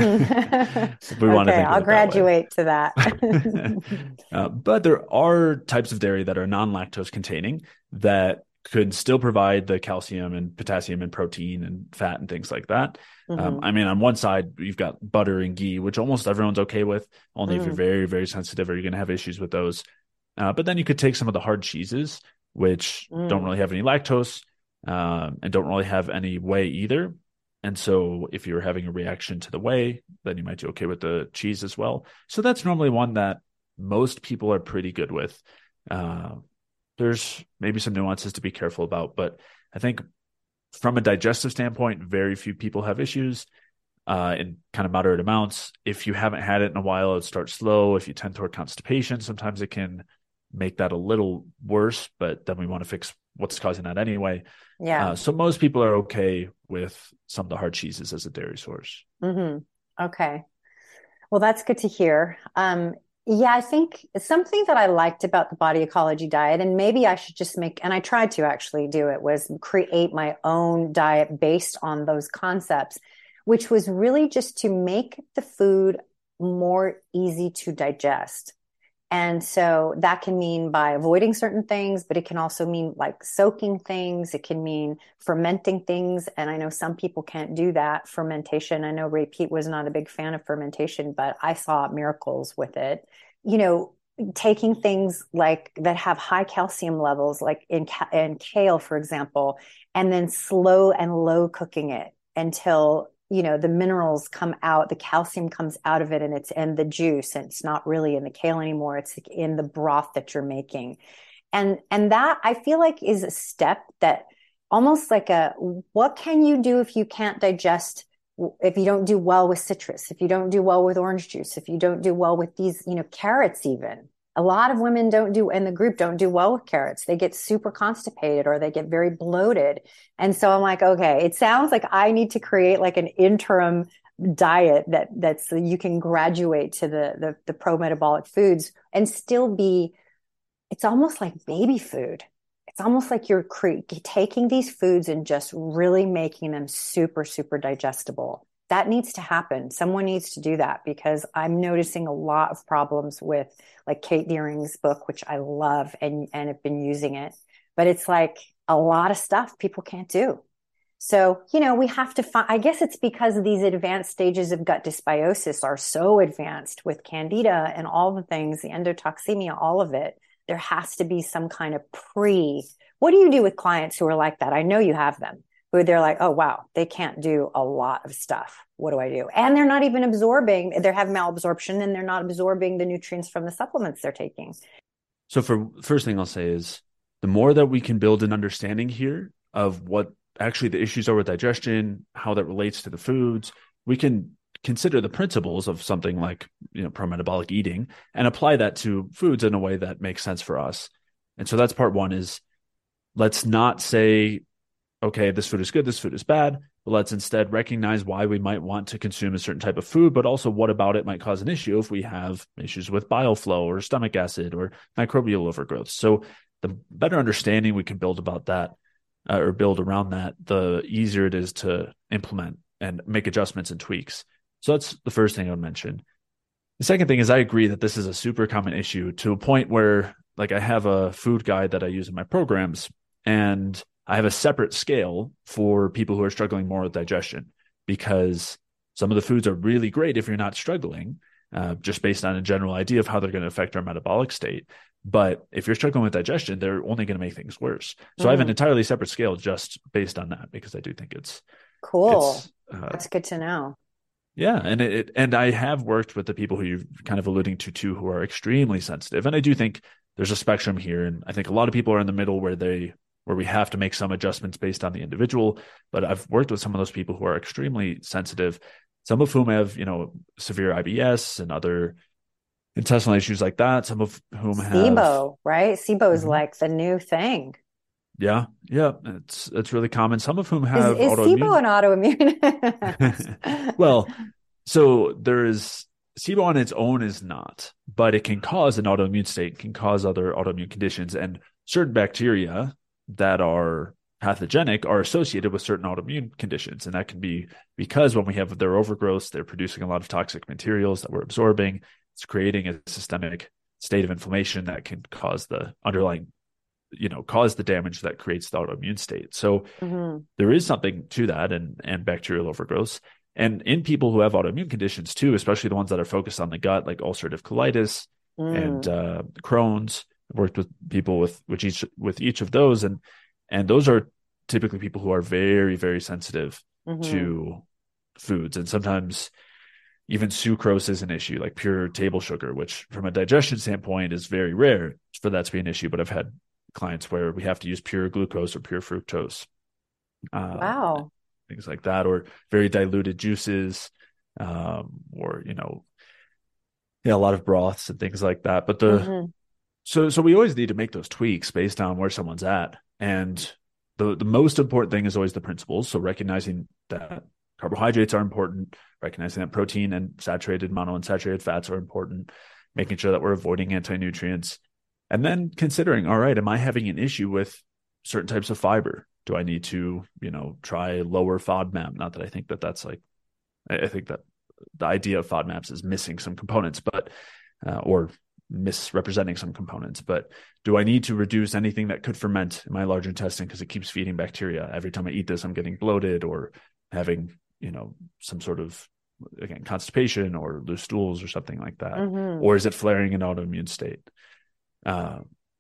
Mm-hmm. If we okay, want to think I'll graduate that to that. uh, but there are types of dairy that are non-lactose containing that could still provide the calcium and potassium and protein and fat and things like that. Mm-hmm. Um, I mean, on one side, you've got butter and ghee, which almost everyone's okay with. Only mm. if you're very, very sensitive are you going to have issues with those. Uh, but then you could take some of the hard cheeses, which mm. don't really have any lactose um, and don't really have any whey either. And so if you're having a reaction to the whey, then you might do okay with the cheese as well. So that's normally one that most people are pretty good with. Uh, There's maybe some nuances to be careful about, but I think from a digestive standpoint, very few people have issues uh, in kind of moderate amounts. If you haven't had it in a while, it starts slow. If you tend toward constipation, sometimes it can make that a little worse, but then we want to fix what's causing that anyway. Yeah. Uh, so most people are okay with some of the hard cheeses as a dairy source. Mm-hmm. Okay. Well, that's good to hear. Um, Yeah, I think something that I liked about the Body Ecology diet, and maybe I should just make, and I tried to actually do it, was create my own diet based on those concepts, which was really just to make the food more easy to digest. And so that can mean by avoiding certain things, but it can also mean like soaking things. It can mean fermenting things. And I know some people can't do that, fermentation. I know Ray Peat was not a big fan of fermentation, but I saw miracles with it. You know, taking things like that have high calcium levels, like in, in kale, for example, and then slow and low cooking it until, you know, the minerals come out, the calcium comes out of it, and it's in the juice, and it's not really in the kale anymore. It's in the broth that you're making. And, and that I feel like is a step that almost like a, what can you do if you can't digest, if you don't do well with citrus, if you don't do well with orange juice, if you don't do well with these, you know, carrots even. A lot of women don't do, in the group, don't do well with carrots. They get super constipated or they get very bloated. And so I'm like, okay, it sounds like I need to create like an interim diet that that's so you can graduate to the, the, the pro-metabolic foods and still be, it's almost like baby food. it's almost like you're cre- taking these foods and just really making them super, super digestible. That needs to happen. Someone needs to do that, because I'm noticing a lot of problems with like Kate Deering's book, which I love and, and have been using it. But it's like a lot of stuff people can't do. So, you know, we have to find, I guess it's because these advanced stages of gut dysbiosis are so advanced with candida and all the things, the endotoxemia, all of it. There has to be some kind of pre. What do you do with clients who are like that? I know you have them who they're like, oh, wow, they can't do a lot of stuff. What do I do? And they're not even absorbing, they have malabsorption and they're not absorbing the nutrients from the supplements they're taking. So for first thing I'll say is the more that we can build an understanding here of what actually the issues are with digestion, how that relates to the foods, we can consider the principles of something like, you know, pro-metabolic eating and apply that to foods in a way that makes sense for us. And so that's part one is let's not say, okay, this food is good, this food is bad, but let's instead recognize why we might want to consume a certain type of food, but also what about it might cause an issue if we have issues with bile flow or stomach acid or microbial overgrowth. So the better understanding we can build about that, Uh, or build around that, the easier it is to implement and make adjustments and tweaks. So that's the first thing I would mention. The second thing is I agree that this is a super common issue to a point where, like, I have a food guide that I use in my programs, and I have a separate scale for people who are struggling more with digestion, because some of the foods are really great if you're not struggling, uh, just based on a general idea of how they're going to affect our metabolic state. But if you're struggling with digestion, they're only going to make things worse. So mm. I have an entirely separate scale just based on that, because I do think it's cool. It's, uh, That's good to know. Yeah. And it, it, and I have worked with the people who you're kind of alluding to too, who are extremely sensitive. And I do think there's a spectrum here. And I think a lot of people are in the middle where they, where we have to make some adjustments based on the individual. But I've worked with some of those people who are extremely sensitive, some of whom have, you know, severe I B S and other intestinal issues like that, some of whom have SIBO, right? SIBO is mm-hmm. like the new thing. Yeah, yeah, it's it's really common. Some of whom have is, is autoimmune. SIBO an autoimmune? Well, so there is SIBO on its own is not, but it can cause an autoimmune state, can cause other autoimmune conditions, and certain bacteria that are pathogenic are associated with certain autoimmune conditions, and that can be because when we have their overgrowth, they're producing a lot of toxic materials that we're absorbing. It's creating a systemic state of inflammation that can cause the underlying, you know, cause the damage that creates the autoimmune state. So mm-hmm. there is something to that, and and bacterial overgrowth. And in people who have autoimmune conditions too, especially the ones that are focused on the gut, like ulcerative colitis mm. and uh, Crohn's, I've worked with people with which each with each of those, and and those are typically people who are very, very sensitive mm-hmm. to foods, and sometimes even sucrose is an issue, like pure table sugar, which from a digestion standpoint is very rare for that to be an issue. But I've had clients where we have to use pure glucose or pure fructose. Uh, wow. Things like that, or very diluted juices, um, or, you know, yeah, a lot of broths and things like that. But the, mm-hmm. so, so we always need to make those tweaks based on where someone's at. And the, the most important thing is always the principles. So recognizing that carbohydrates are important, recognizing that protein and saturated monounsaturated fats are important, making sure that we're avoiding anti-nutrients, and then considering, all right, am I having an issue with certain types of fiber? Do I need to, you know, try lower FODMAP? Not that I think that that's like, I think that the idea of FODMAPs is missing some components, but, uh, or misrepresenting some components, but do I need to reduce anything that could ferment in my large intestine because it keeps feeding bacteria? Every time I eat this, I'm getting bloated or having, you know, some sort of, again, constipation or loose stools or something like that. Mm-hmm. Or is it flaring an autoimmune state? Uh,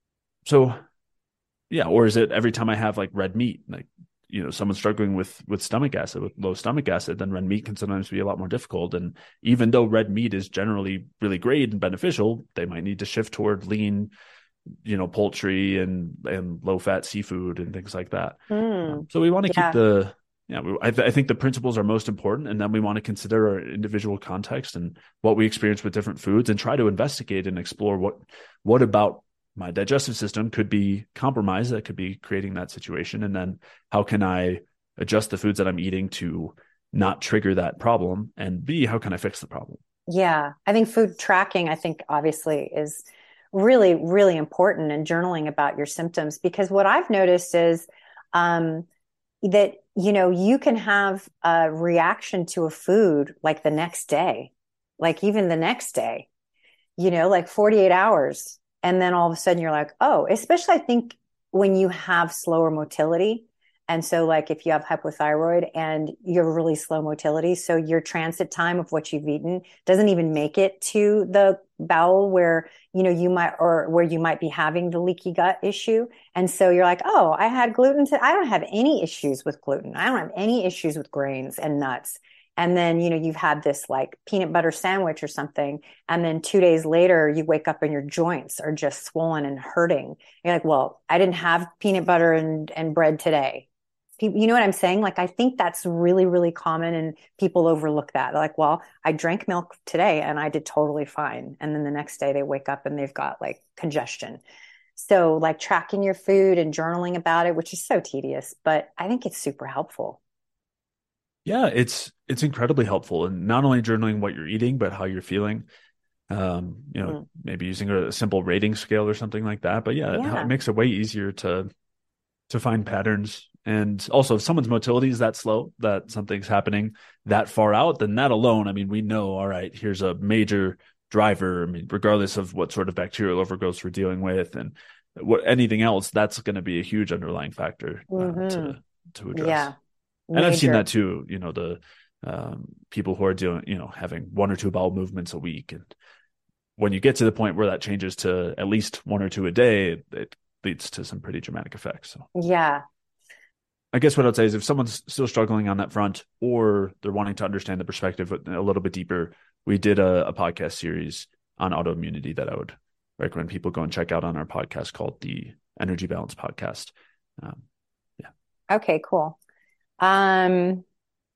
so yeah. Or is it every time I have like red meat, like, you know, someone struggling with, with stomach acid, with low stomach acid, then red meat can sometimes be a lot more difficult. And even though red meat is generally really great and beneficial, they might need to shift toward lean, you know, poultry and, and low fat seafood and things like that. Mm. Um, so we want to yeah. keep the, Yeah, I, th- I think the principles are most important, and then we want to consider our individual context and what we experience with different foods, and try to investigate and explore what what about my digestive system could be compromised that could be creating that situation, and then how can I adjust the foods that I'm eating to not trigger that problem, and B, how can I fix the problem? Yeah, I think food tracking, I think obviously is really, really important, and journaling about your symptoms, because what I've noticed is um, that, you know, you can have a reaction to a food like the next day, like even the next day, you know, like forty-eight hours. And then all of a sudden you're like, oh, especially I think when you have slower motility. And so like if you have hypothyroid and you have really slow motility, so your transit time of what you've eaten doesn't even make it to the bowel where, you know, you might, or where you might be having the leaky gut issue. And so you're like, oh, I had gluten. To, I don't have any issues with gluten. I don't have any issues with grains and nuts. And then, you know, you've had this like peanut butter sandwich or something. And then two days later, you wake up and your joints are just swollen and hurting. You're like, well, I didn't have peanut butter and, and bread today. You know what I'm saying? Like, I think that's really, really common, and people overlook that. They're like, well, I drank milk today and I did totally fine. And then the next day they wake up and they've got like congestion. So like tracking your food and journaling about it, which is so tedious, but I think it's super helpful. Yeah, it's it's incredibly helpful, and not only journaling what you're eating, but how you're feeling. Um, you know, mm. maybe using a simple rating scale or something like that. But yeah, yeah. It, it makes it way easier to to find patterns. And also, if someone's motility is that slow, that something's happening that far out, then that alone, I mean, we know, all right, here's a major driver. I mean, regardless of what sort of bacterial overgrowth we're dealing with and what anything else, that's going to be a huge underlying factor uh, mm-hmm. to to address. Yeah. And major. I've seen that too, you know, the um, people who are doing, you know, having one or two bowel movements a week. And when you get to the point where that changes to at least one or two a day, it, it leads to some pretty dramatic effects. So yeah. I guess what I'd say is if someone's still struggling on that front, or they're wanting to understand the perspective a little bit deeper, we did a, a podcast series on autoimmunity that I would recommend people go and check out on our podcast called the Energy Balance Podcast. Um, yeah. Okay, cool. Um,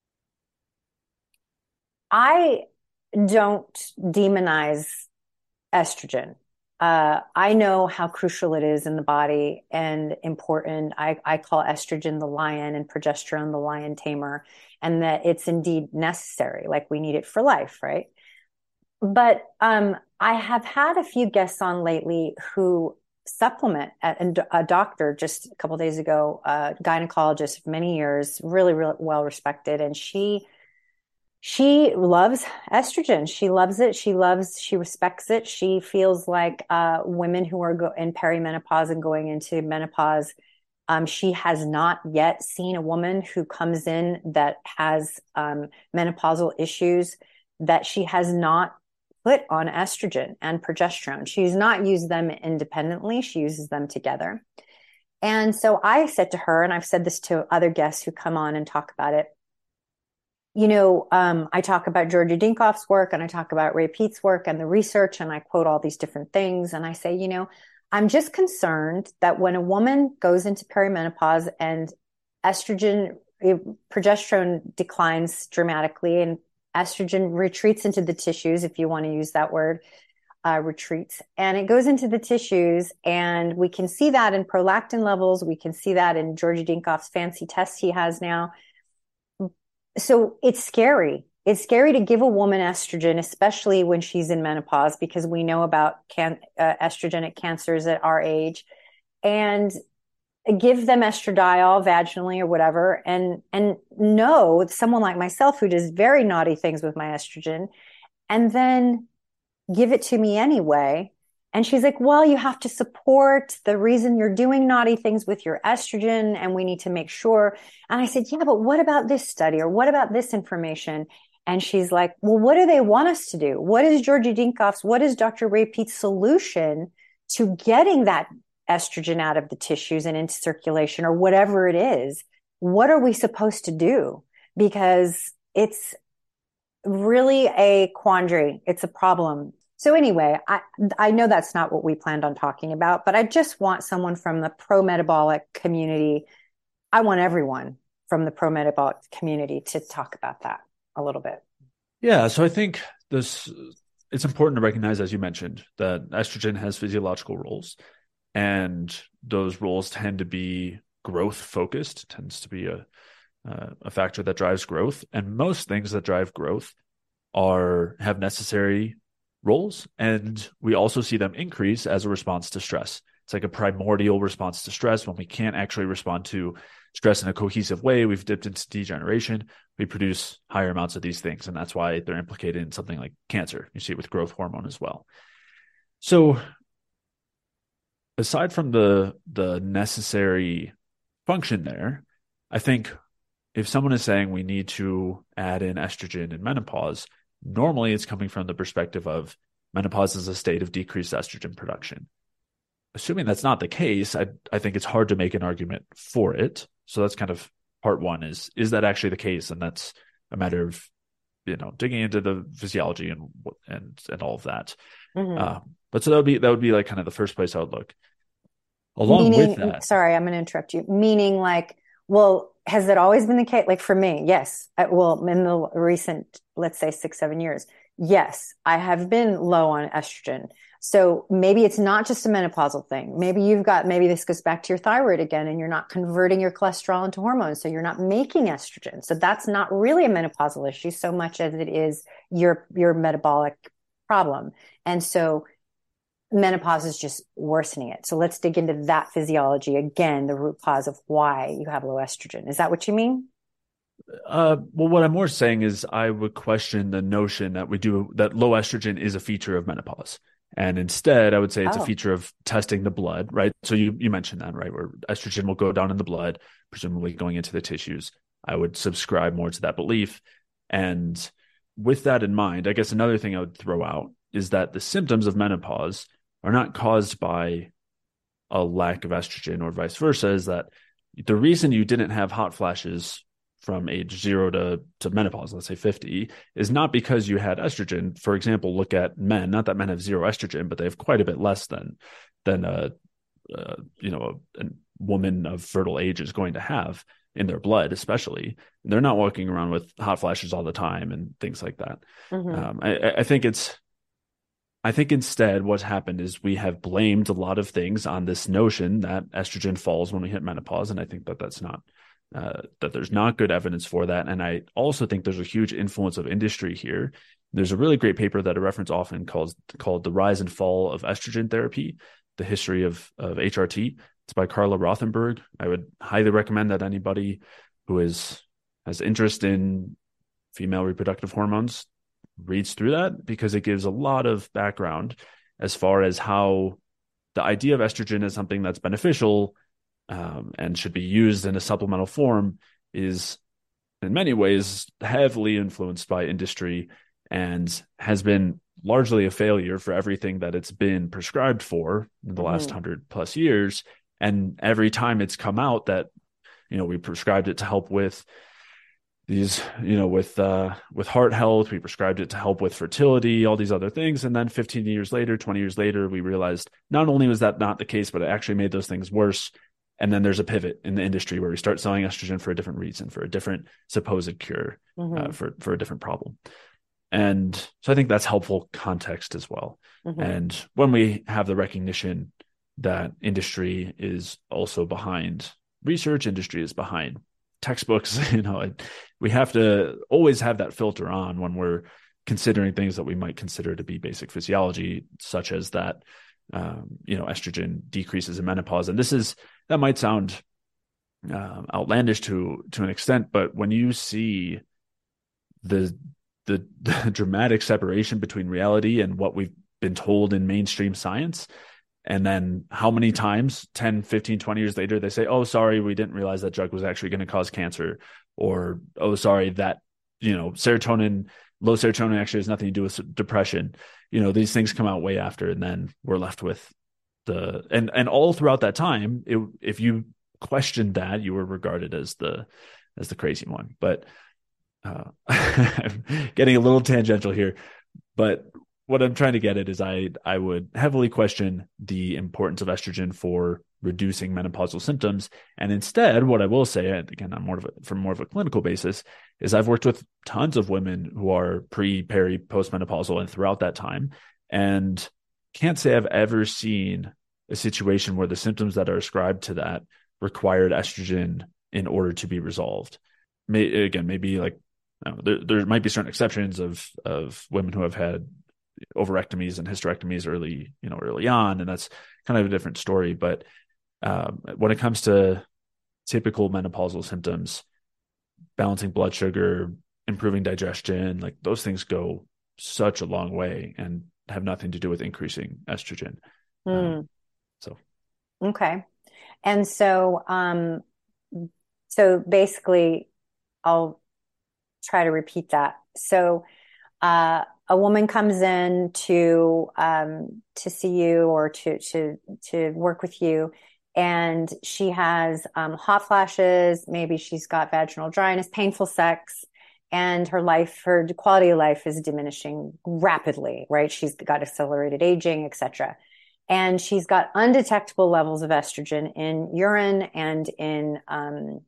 I don't demonize estrogen. Uh, I know how crucial it is in the body and important. I, I call estrogen the lion and progesterone the lion tamer, and that it's indeed necessary. Like, we need it for life, right? But um, I have had a few guests on lately who supplement, and a doctor just a couple of days ago, a gynecologist of many years, really, really well respected, and she She loves estrogen. She loves it. She loves, she respects it. She feels like uh, women who are go- in perimenopause and going into menopause, um, she has not yet seen a woman who comes in that has um, menopausal issues that she has not put on estrogen and progesterone. She's not used them independently. She uses them together. And so I said to her, and I've said this to other guests who come on and talk about it, you know, um, I talk about Georgia Dinkoff's work, and I talk about Ray Peat's work and the research, and I quote all these different things. And I say, you know, I'm just concerned that when a woman goes into perimenopause and estrogen, progesterone declines dramatically and estrogen retreats into the tissues, if you want to use that word, uh, retreats, and it goes into the tissues. And we can see that in prolactin levels. We can see that in Georgia Dinkoff's fancy test he has now. So it's scary. It's scary to give a woman estrogen, especially when she's in menopause, because we know about can, uh, estrogenic cancers at our age, and give them estradiol vaginally or whatever. And, and know someone like myself who does very naughty things with my estrogen, and then give it to me anyway. And she's like, well, you have to support the reason you're doing naughty things with your estrogen, and we need to make sure. And I said, yeah, but what about this study, or what about this information? And she's like, well, what do they want us to do? What is Georgia Dinkoff's, what is Doctor Ray Peat's solution to getting that estrogen out of the tissues and into circulation, or whatever it is? What are we supposed to do? Because it's really a quandary. It's a problem. So anyway, I, I know that's not what we planned on talking about, but I just want someone from the pro-metabolic community. I want everyone from the pro-metabolic community to talk about that a little bit. Yeah. So I think this, it's important to recognize, as you mentioned, that estrogen has physiological roles, and those roles tend to be growth focused, tends to be a, uh, a factor that drives growth. And most things that drive growth are, have necessary roles. And we also see them increase as a response to stress. It's like a primordial response to stress. When we can't actually respond to stress in a cohesive way, we've dipped into degeneration, we produce higher amounts of these things. And that's why they're implicated in something like cancer. You see it with growth hormone as well. So aside from the the necessary function there, I think if someone is saying we need to add in estrogen in menopause, normally it's coming from the perspective of menopause is a state of decreased estrogen production. Assuming that's not the case, I I think it's hard to make an argument for it. So that's kind of part one is, is that actually the case? And that's a matter of, you know, digging into the physiology and and and all of that. Mm-hmm. Uh, but so that would be, that would be like kind of the first place I would look. Along Meaning, with that. Sorry, I'm going to interrupt you. Meaning like, well, has that always been the case? Like for me, yes. I, well, in the recent, let's say six, seven years, yes, I have been low on estrogen. So maybe it's not just a menopausal thing. Maybe you've got, maybe this goes back to your thyroid again, and you're not converting your cholesterol into hormones. So you're not making estrogen. So that's not really a menopausal issue so much as it is your, your metabolic problem. And so menopause is just worsening it. So let's dig into that physiology again, the root cause of why you have low estrogen. Is that what you mean? Uh, well, what I'm more saying is I would question the notion that we do, that low estrogen is a feature of menopause. And instead, I would say it's oh. a feature of testing the blood, right? So you, you mentioned that, right? Where estrogen will go down in the blood, presumably going into the tissues. I would subscribe more to that belief. And with that in mind, I guess another thing I would throw out is that the symptoms of menopause are not caused by a lack of estrogen or vice versa. Is that the reason you didn't have hot flashes from age zero to, to menopause, let's say fifty, is not because you had estrogen. For example, look at men, not that men have zero estrogen, but they have quite a bit less than, than a, uh, you know, a, a woman of fertile age is going to have in their blood, especially. They're not walking around with hot flashes all the time and things like that. Mm-hmm. Um, I, I think it's, I think instead what's happened is we have blamed a lot of things on this notion that estrogen falls when we hit menopause. And I think that that's not, uh, that there's not good evidence for that. And I also think there's a huge influence of industry here. There's a really great paper that I reference often called, called The Rise and Fall of Estrogen Therapy, the history of, of H R T. It's by Carla Rothenberg. I would highly recommend that anybody who is has interest in female reproductive hormones reads through that, because it gives a lot of background as far as how the idea of estrogen as something that's beneficial um, and should be used in a supplemental form is in many ways heavily influenced by industry and has been largely a failure for everything that it's been prescribed for in the mm-hmm. last hundred plus years. And every time it's come out that, you know, we prescribed it to help with these, you know, with, uh, with heart health, we prescribed it to help with fertility, all these other things. And then fifteen years later, twenty years later, we realized not only was that not the case, but it actually made those things worse. And then there's a pivot in the industry where we start selling estrogen for a different reason, for a different supposed cure, mm-hmm. uh, for, for a different problem. And so I think that's helpful context as well. Mm-hmm. And when we have the recognition that industry is also behind research, industry is behind textbooks, you know, we have to always have that filter on when we're considering things that we might consider to be basic physiology, such as that, um, you know, estrogen decreases in menopause. And this is, that might sound uh, outlandish to, to an extent, but when you see the, the, the dramatic separation between reality and what we've been told in mainstream science, and then how many times, ten, fifteen, twenty years later, they say, oh, sorry, we didn't realize that drug was actually going to cause cancer. Or, oh, sorry, that, you know, serotonin, low serotonin actually has nothing to do with depression. You know, these things come out way after, and then we're left with the, and, and all throughout that time, it, if you questioned that, you were regarded as the, as the crazy one. But uh, I'm getting a little tangential here, but what I'm trying to get at is I I would heavily question the importance of estrogen for reducing menopausal symptoms. And instead, what I will say, and again, I'm more of a, from more of a clinical basis, is I've worked with tons of women who are pre, peri, postmenopausal and throughout that time, and can't say I've ever seen a situation where the symptoms that are ascribed to that required estrogen in order to be resolved. May, again, maybe like, I don't know, there, there might be certain exceptions of of women who have had ovarectomies and hysterectomies early, you know, early on, and that's kind of a different story. But um, when it comes to typical menopausal symptoms, balancing blood sugar, improving digestion, like those things go such a long way and have nothing to do with increasing estrogen. Mm. Um, so, okay. And so, um, so basically I'll try to repeat that. So, uh, a woman comes in to, um, to see you or to, to, to work with you, and she has, um, hot flashes. Maybe she's got vaginal dryness, painful sex, and her life, her quality of life is diminishing rapidly, right? She's got accelerated aging, et cetera. And she's got undetectable levels of estrogen in urine and in, um,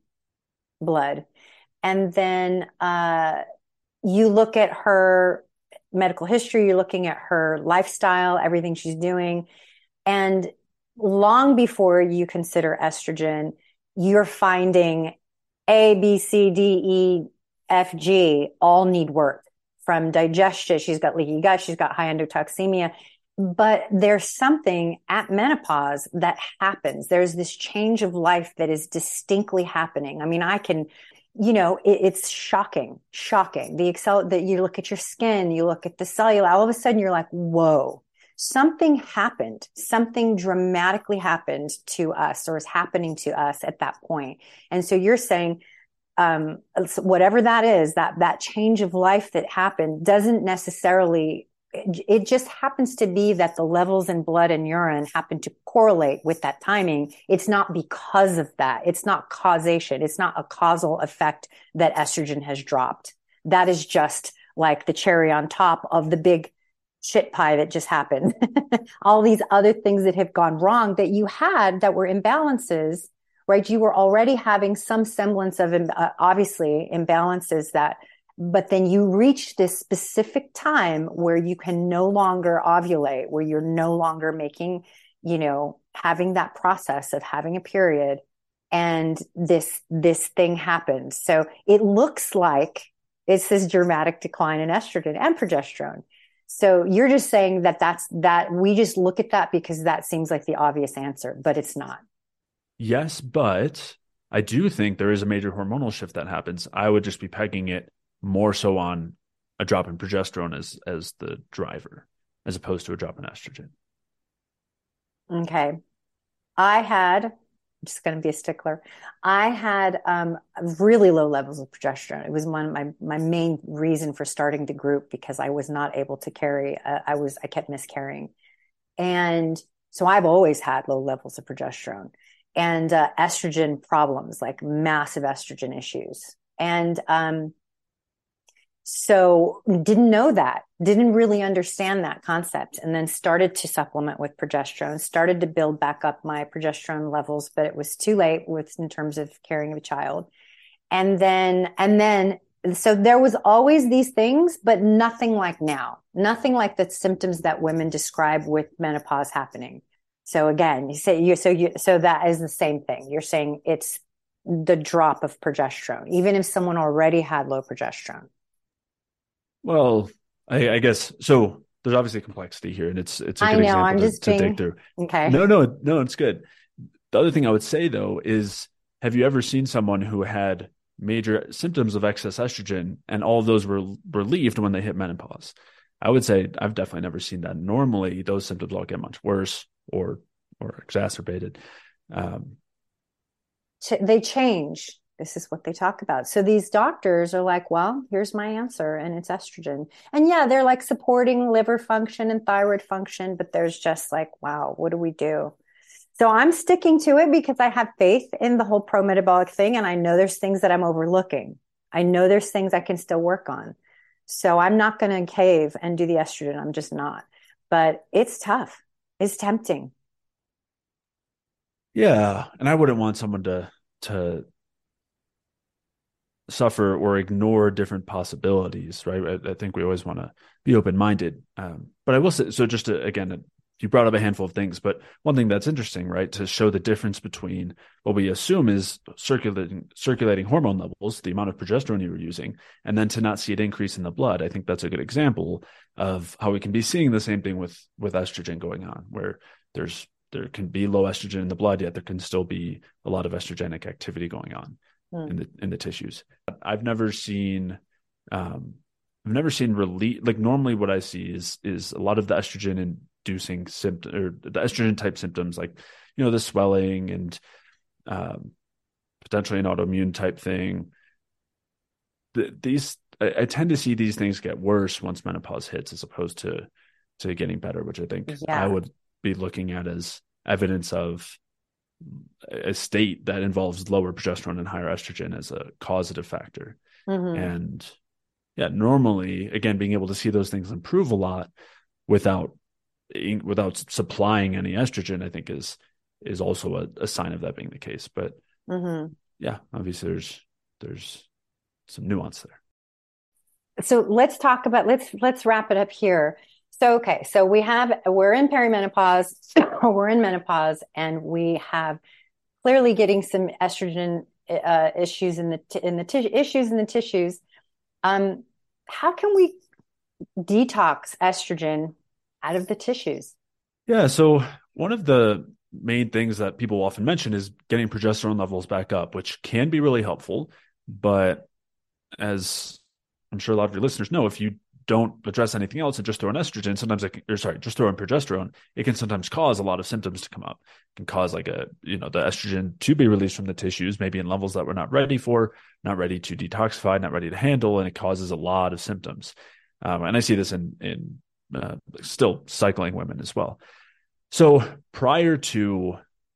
blood. And then, uh, you look at her medical history, you're looking at her lifestyle, everything she's doing. And long before you consider estrogen, you're finding A, B, C, D, E, F, G all need work, from digestion. She's got leaky gut. She's got high endotoxemia. But there's something at menopause that happens. There's this change of life that is distinctly happening. I mean, I can, you know, it, it's shocking, shocking. The excel that you look at your skin, you look at the cellular, all of a sudden you're like, whoa, something happened. Something dramatically happened to us, or is happening to us at that point. And so you're saying, um, whatever that is, that, that change of life that happened doesn't necessarily, it, it just happens to be that the levels in blood and urine happen to correlate with that timing. It's not because of that. It's not causation. It's not a causal effect that estrogen has dropped. That is just like the cherry on top of the big shit pie that just happened. All these other things that have gone wrong that you had, that were imbalances, right? You were already having some semblance of, uh, obviously, imbalances that, but then you reach this specific time where you can no longer ovulate, where you're no longer making, you know, having that process of having a period, and this, this thing happens. So it looks like it's this dramatic decline in estrogen and progesterone. So you're just saying that that's, that we just look at that because that seems like the obvious answer, but it's not. Yes, but I do think there is a major hormonal shift that happens. I would just be pegging it more so on a drop in progesterone as as the driver, as opposed to a drop in estrogen. Okay. I had, I'm just going to be a stickler. I had um, really low levels of progesterone. It was one of my, my main reason for starting the group, because I was not able to carry, uh, I was, I kept miscarrying. And so I've always had low levels of progesterone, and uh, estrogen problems, like massive estrogen issues. And, um, So didn't know that, didn't really understand that concept, and then started to supplement with progesterone, started to build back up my progesterone levels, but it was too late with, in terms of carrying a child. And then, and then, so there was always these things, but nothing like now, nothing like the symptoms that women describe with menopause happening. So again, you say you, so you, so that is the same thing. You're saying it's the drop of progesterone, even if someone already had low progesterone. Well, I, I guess so. There's obviously complexity here, and it's it's a I good know, example I'm to, just to being, dig through. okay. No, no, no, it's good. The other thing I would say though is, have you ever seen someone who had major symptoms of excess estrogen and all of those were relieved when they hit menopause? I would say I've definitely never seen that. Normally, those symptoms all get much worse or or exacerbated. Um, They change. This is what they talk about. So these doctors are like, well, here's my answer, and it's estrogen. And yeah, they're like supporting liver function and thyroid function, but there's just like, wow, what do we do? So I'm sticking to it because I have faith in the whole pro-metabolic thing, and I know there's things that I'm overlooking. I know there's things I can still work on. So I'm not going to cave and do the estrogen. I'm just not. But it's tough. It's tempting. yeah, and I wouldn't want someone to to suffer or ignore different possibilities, right? I, I think we always want to be open-minded. Um, but I will say, so just to, again, you brought up a handful of things, but one thing that's interesting, right, to show the difference between what we assume is circulating circulating hormone levels, the amount of progesterone you were using, and then to not see it increase in the blood. I think that's a good example of how we can be seeing the same thing with with estrogen going on, where there's there can be low estrogen in the blood, yet there can still be a lot of estrogenic activity going on mm. in the in the tissues. I've never seen um, I've never seen relief. Like normally, what I see is is a lot of the estrogen and inducing symptom or the estrogen type symptoms, like, you know, the swelling and um, potentially an autoimmune type thing. The, these I, I tend to see these things get worse once menopause hits, as opposed to to getting better, which I think yeah. I would be looking at as evidence of a state that involves lower progesterone and higher estrogen as a causative factor. Mm-hmm. And yeah, normally, again, being able to see those things improve a lot without without supplying any estrogen, I think is is also a, a sign of that being the case. But mm-hmm. yeah, obviously there's there's some nuance there. So let's talk about let's let's wrap it up here. So okay, so we have we're in perimenopause, we're in menopause, and we have clearly getting some estrogen uh, issues in the t- in the t- issues in the tissues. Um, how can we detox estrogen out of the tissues? Yeah, so one of the main things that people often mention is getting progesterone levels back up, which can be really helpful. But as I'm sure a lot of your listeners know, if you don't address anything else and just throw in estrogen, sometimes it can, or sorry, just throw in progesterone, it can sometimes cause a lot of symptoms to come up. It can cause like a, you know, the estrogen to be released from the tissues, maybe in levels that we're not ready for, not ready to detoxify, not ready to handle, and it causes a lot of symptoms. Um, and I see this in, in uh, still cycling women as well. So prior to,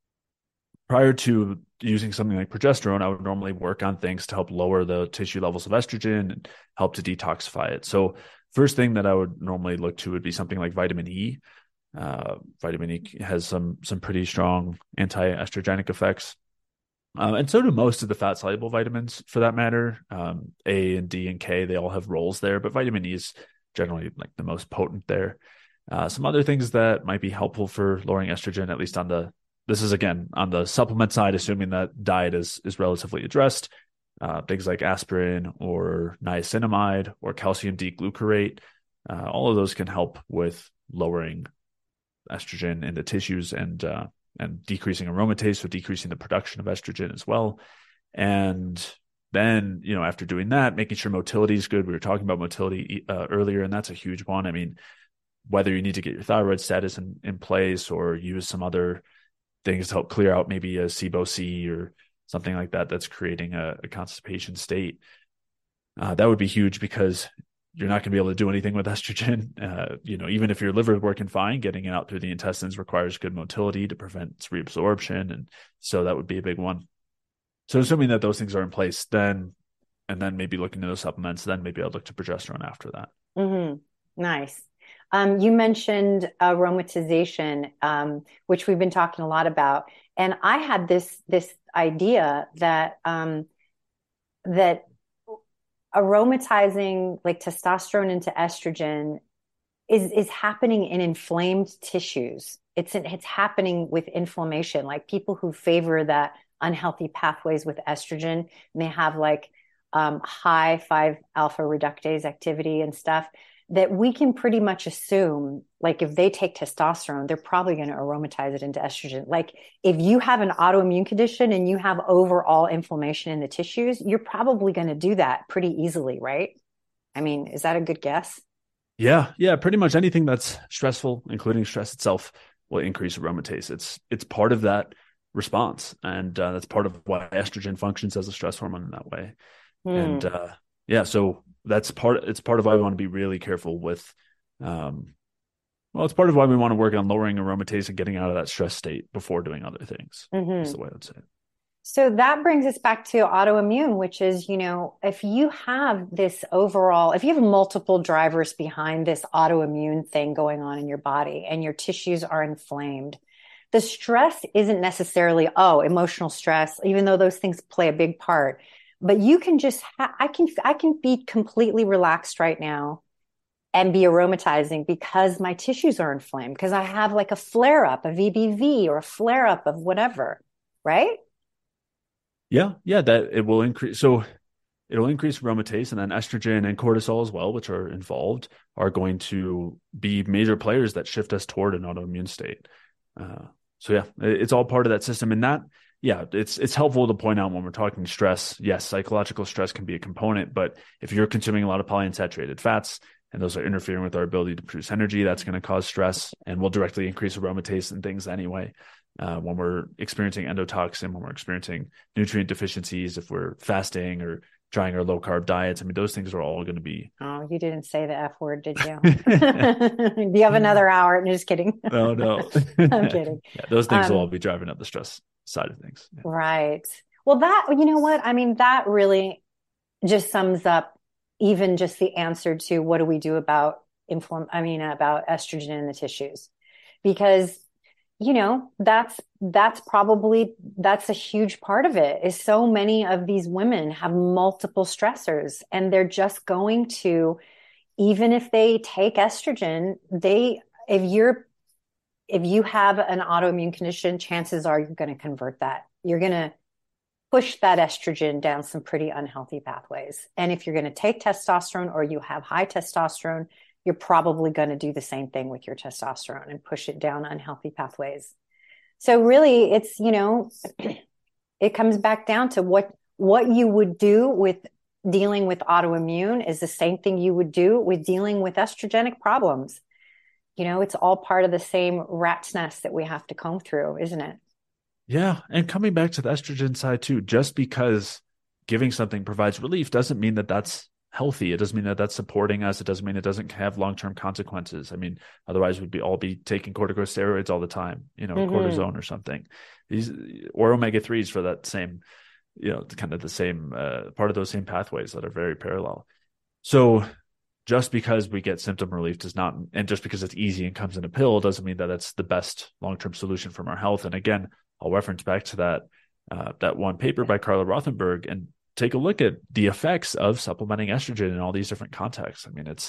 prior to using something like progesterone, I would normally work on things to help lower the tissue levels of estrogen and help to detoxify it. So first thing that I would normally look to would be something like vitamin E. Uh, vitamin E has some some pretty strong anti-estrogenic effects. Um, and so do most of the fat-soluble vitamins, for that matter. Um, A and D and K, they all have roles there, but vitamin E is generally like the most potent there. Uh, some other things that might be helpful for lowering estrogen, at least on the, this is again, on the supplement side, assuming that diet is is relatively addressed. Uh, things like aspirin or niacinamide or calcium D-glucarate, uh, all of those can help with lowering estrogen in the tissues and uh, and decreasing aromatase, so decreasing the production of estrogen as well. And then, you know, after doing that, making sure motility is good. We were talking about motility uh, earlier, and that's a huge one. I mean, whether you need to get your thyroid status in, in place or use some other things to help clear out maybe a SIBO-C or something like that that's creating a, a constipation state, uh, that would be huge, because you're not going to be able to do anything with estrogen. Uh, you know, even if your liver is working fine, getting it out through the intestines requires good motility to prevent its reabsorption. And so that would be a big one. So assuming that those things are in place, then, and then maybe looking at those supplements, then maybe I'll look to progesterone after that. Mm-hmm. Nice. Um, you mentioned aromatization, um, which we've been talking a lot about. And I had this, this idea that, um, that aromatizing like testosterone into estrogen is, is happening in inflamed tissues. It's, it's happening with inflammation, like people who favor that unhealthy pathways with estrogen, and they have like, um, high five alpha reductase activity and stuff, that we can pretty much assume, like if they take testosterone, they're probably going to aromatize it into estrogen. Like if you have an autoimmune condition and you have overall inflammation in the tissues, you're probably going to do that pretty easily, right? I mean, is that a good guess? Yeah. Yeah. Pretty much anything that's stressful, including stress itself, will increase aromatase. It's, it's part of that response. And uh, that's part of why estrogen functions as a stress hormone in that way. Hmm. And uh, yeah, so that's part, it's part of why we want to be really careful with, um, well, it's part of why we want to work on lowering aromatase and getting out of that stress state before doing other things. Mm-hmm. That's the way I would say it. So that brings us back to autoimmune, which is, you know, if you have this overall, if you have multiple drivers behind this autoimmune thing going on in your body and your tissues are inflamed, the stress isn't necessarily, oh, emotional stress, even though those things play a big part. But you can just, ha- I can, I can be completely relaxed right now and be aromatizing because my tissues are inflamed, because I have like a flare up, a V B V or a flare up of whatever, right? Yeah, yeah, that it will increase. So it'll increase aromatase, and then estrogen and cortisol as well, which are involved, are going to be major players that shift us toward an autoimmune state. Uh, so yeah, it's all part of that system. And that, yeah, it's it's helpful to point out when we're talking stress. Yes, psychological stress can be a component, but if you're consuming a lot of polyunsaturated fats, and those are interfering with our ability to produce energy, that's going to cause stress and will directly increase aromatase and things anyway. Uh, when we're experiencing endotoxin, when we're experiencing nutrient deficiencies, if we're fasting or trying our low carb diets, I mean, those things are all going to be. Oh, you didn't say the F word, did you? Do you have another hour? I'm just kidding. No, no. I'm kidding. Yeah, those things um, will all be driving up the stress side of things. Yeah. Right. Well, that, you know what? I mean, that really just sums up even just the answer to what do we do about inflamm- I mean, about estrogen in the tissues, because, you know, that's, that's probably, that's a huge part of it, is so many of these women have multiple stressors, and they're just going to, even if they take estrogen, they, if you're, if you have an autoimmune condition, chances are you're going to convert that. You're going to push that estrogen down some pretty unhealthy pathways. And if you're going to take testosterone, or you have high testosterone, you're probably going to do the same thing with your testosterone and push it down unhealthy pathways. So really, it's, you know, it comes back down to what, what you would do with dealing with autoimmune is the same thing you would do with dealing with estrogenic problems. You know, it's all part of the same rat's nest that we have to comb through, isn't it? Yeah. And coming back to the estrogen side too, just because giving something provides relief doesn't mean that that's healthy. It doesn't mean that that's supporting us. It doesn't mean it doesn't have long-term consequences. I mean, otherwise we'd be all be taking corticosteroids all the time, you know, mm-hmm. cortisone or something. These or omega threes for that same, you know, kind of the same uh, part of those same pathways that are very parallel. So just because we get symptom relief does not, and just because it's easy and comes in a pill, doesn't mean that it's the best long-term solution from our health. And again, I'll reference back to that uh, that one paper by Carla Rothenberg and take a look at the effects of supplementing estrogen in all these different contexts. I mean, it's,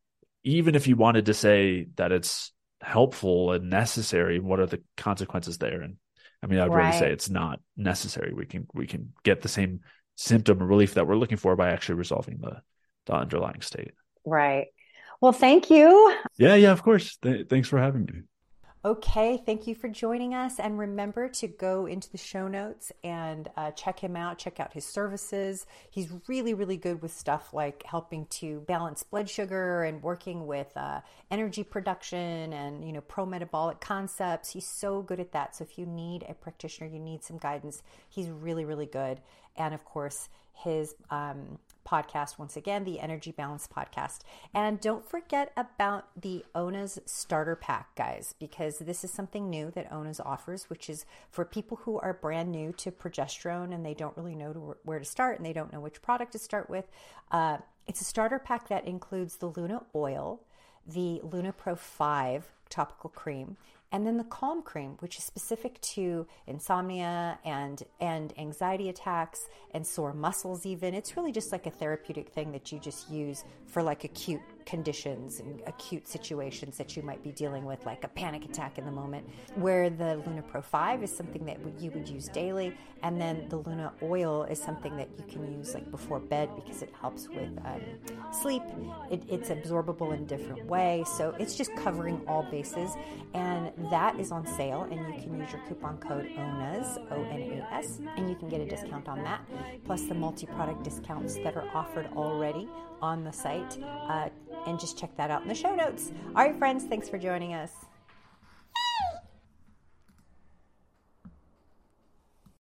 even if you wanted to say that it's helpful and necessary, what are the consequences there? And I mean, I would right. really say it's not necessary. We can we can get the same symptom relief that we're looking for by actually resolving the, the underlying state. Right. Well, thank you. Yeah, yeah, of course. Th- thanks for having me. Okay, thank you for joining us. And remember to go into the show notes and uh, check him out, check out his services. He's really, really good with stuff like helping to balance blood sugar and working with uh, energy production and, you know, pro-metabolic concepts. He's so good at that. So if you need a practitioner, you need some guidance, he's really, really good. And of course, his um, podcast, once again, the Energy Balance Podcast. And don't forget about the Ona's Starter Pack, guys, because this is something new that Ona's offers, which is for people who are brand new to progesterone and they don't really know to, where to start and they don't know which product to start with. Uh, it's a starter pack that includes the Luna Oil, the Luna Pro five topical cream, and then the Calm Cream, which is specific to insomnia and and anxiety attacks and sore muscles even. It's really just like a therapeutic thing that you just use for like acute conditions and acute situations that you might be dealing with, like a panic attack in the moment, where the Luna Pro five is something that you would use daily. And then the Luna Oil is something that you can use like before bed because it helps with um, sleep. It, it's absorbable in a different way. So it's just covering all bases. And that is on sale, and you can use your coupon code ONAS, O N A S, and you can get a discount on that, plus the multi-product discounts that are offered already on the site. Uh, and just check that out in the show notes. All right, friends, thanks for joining us.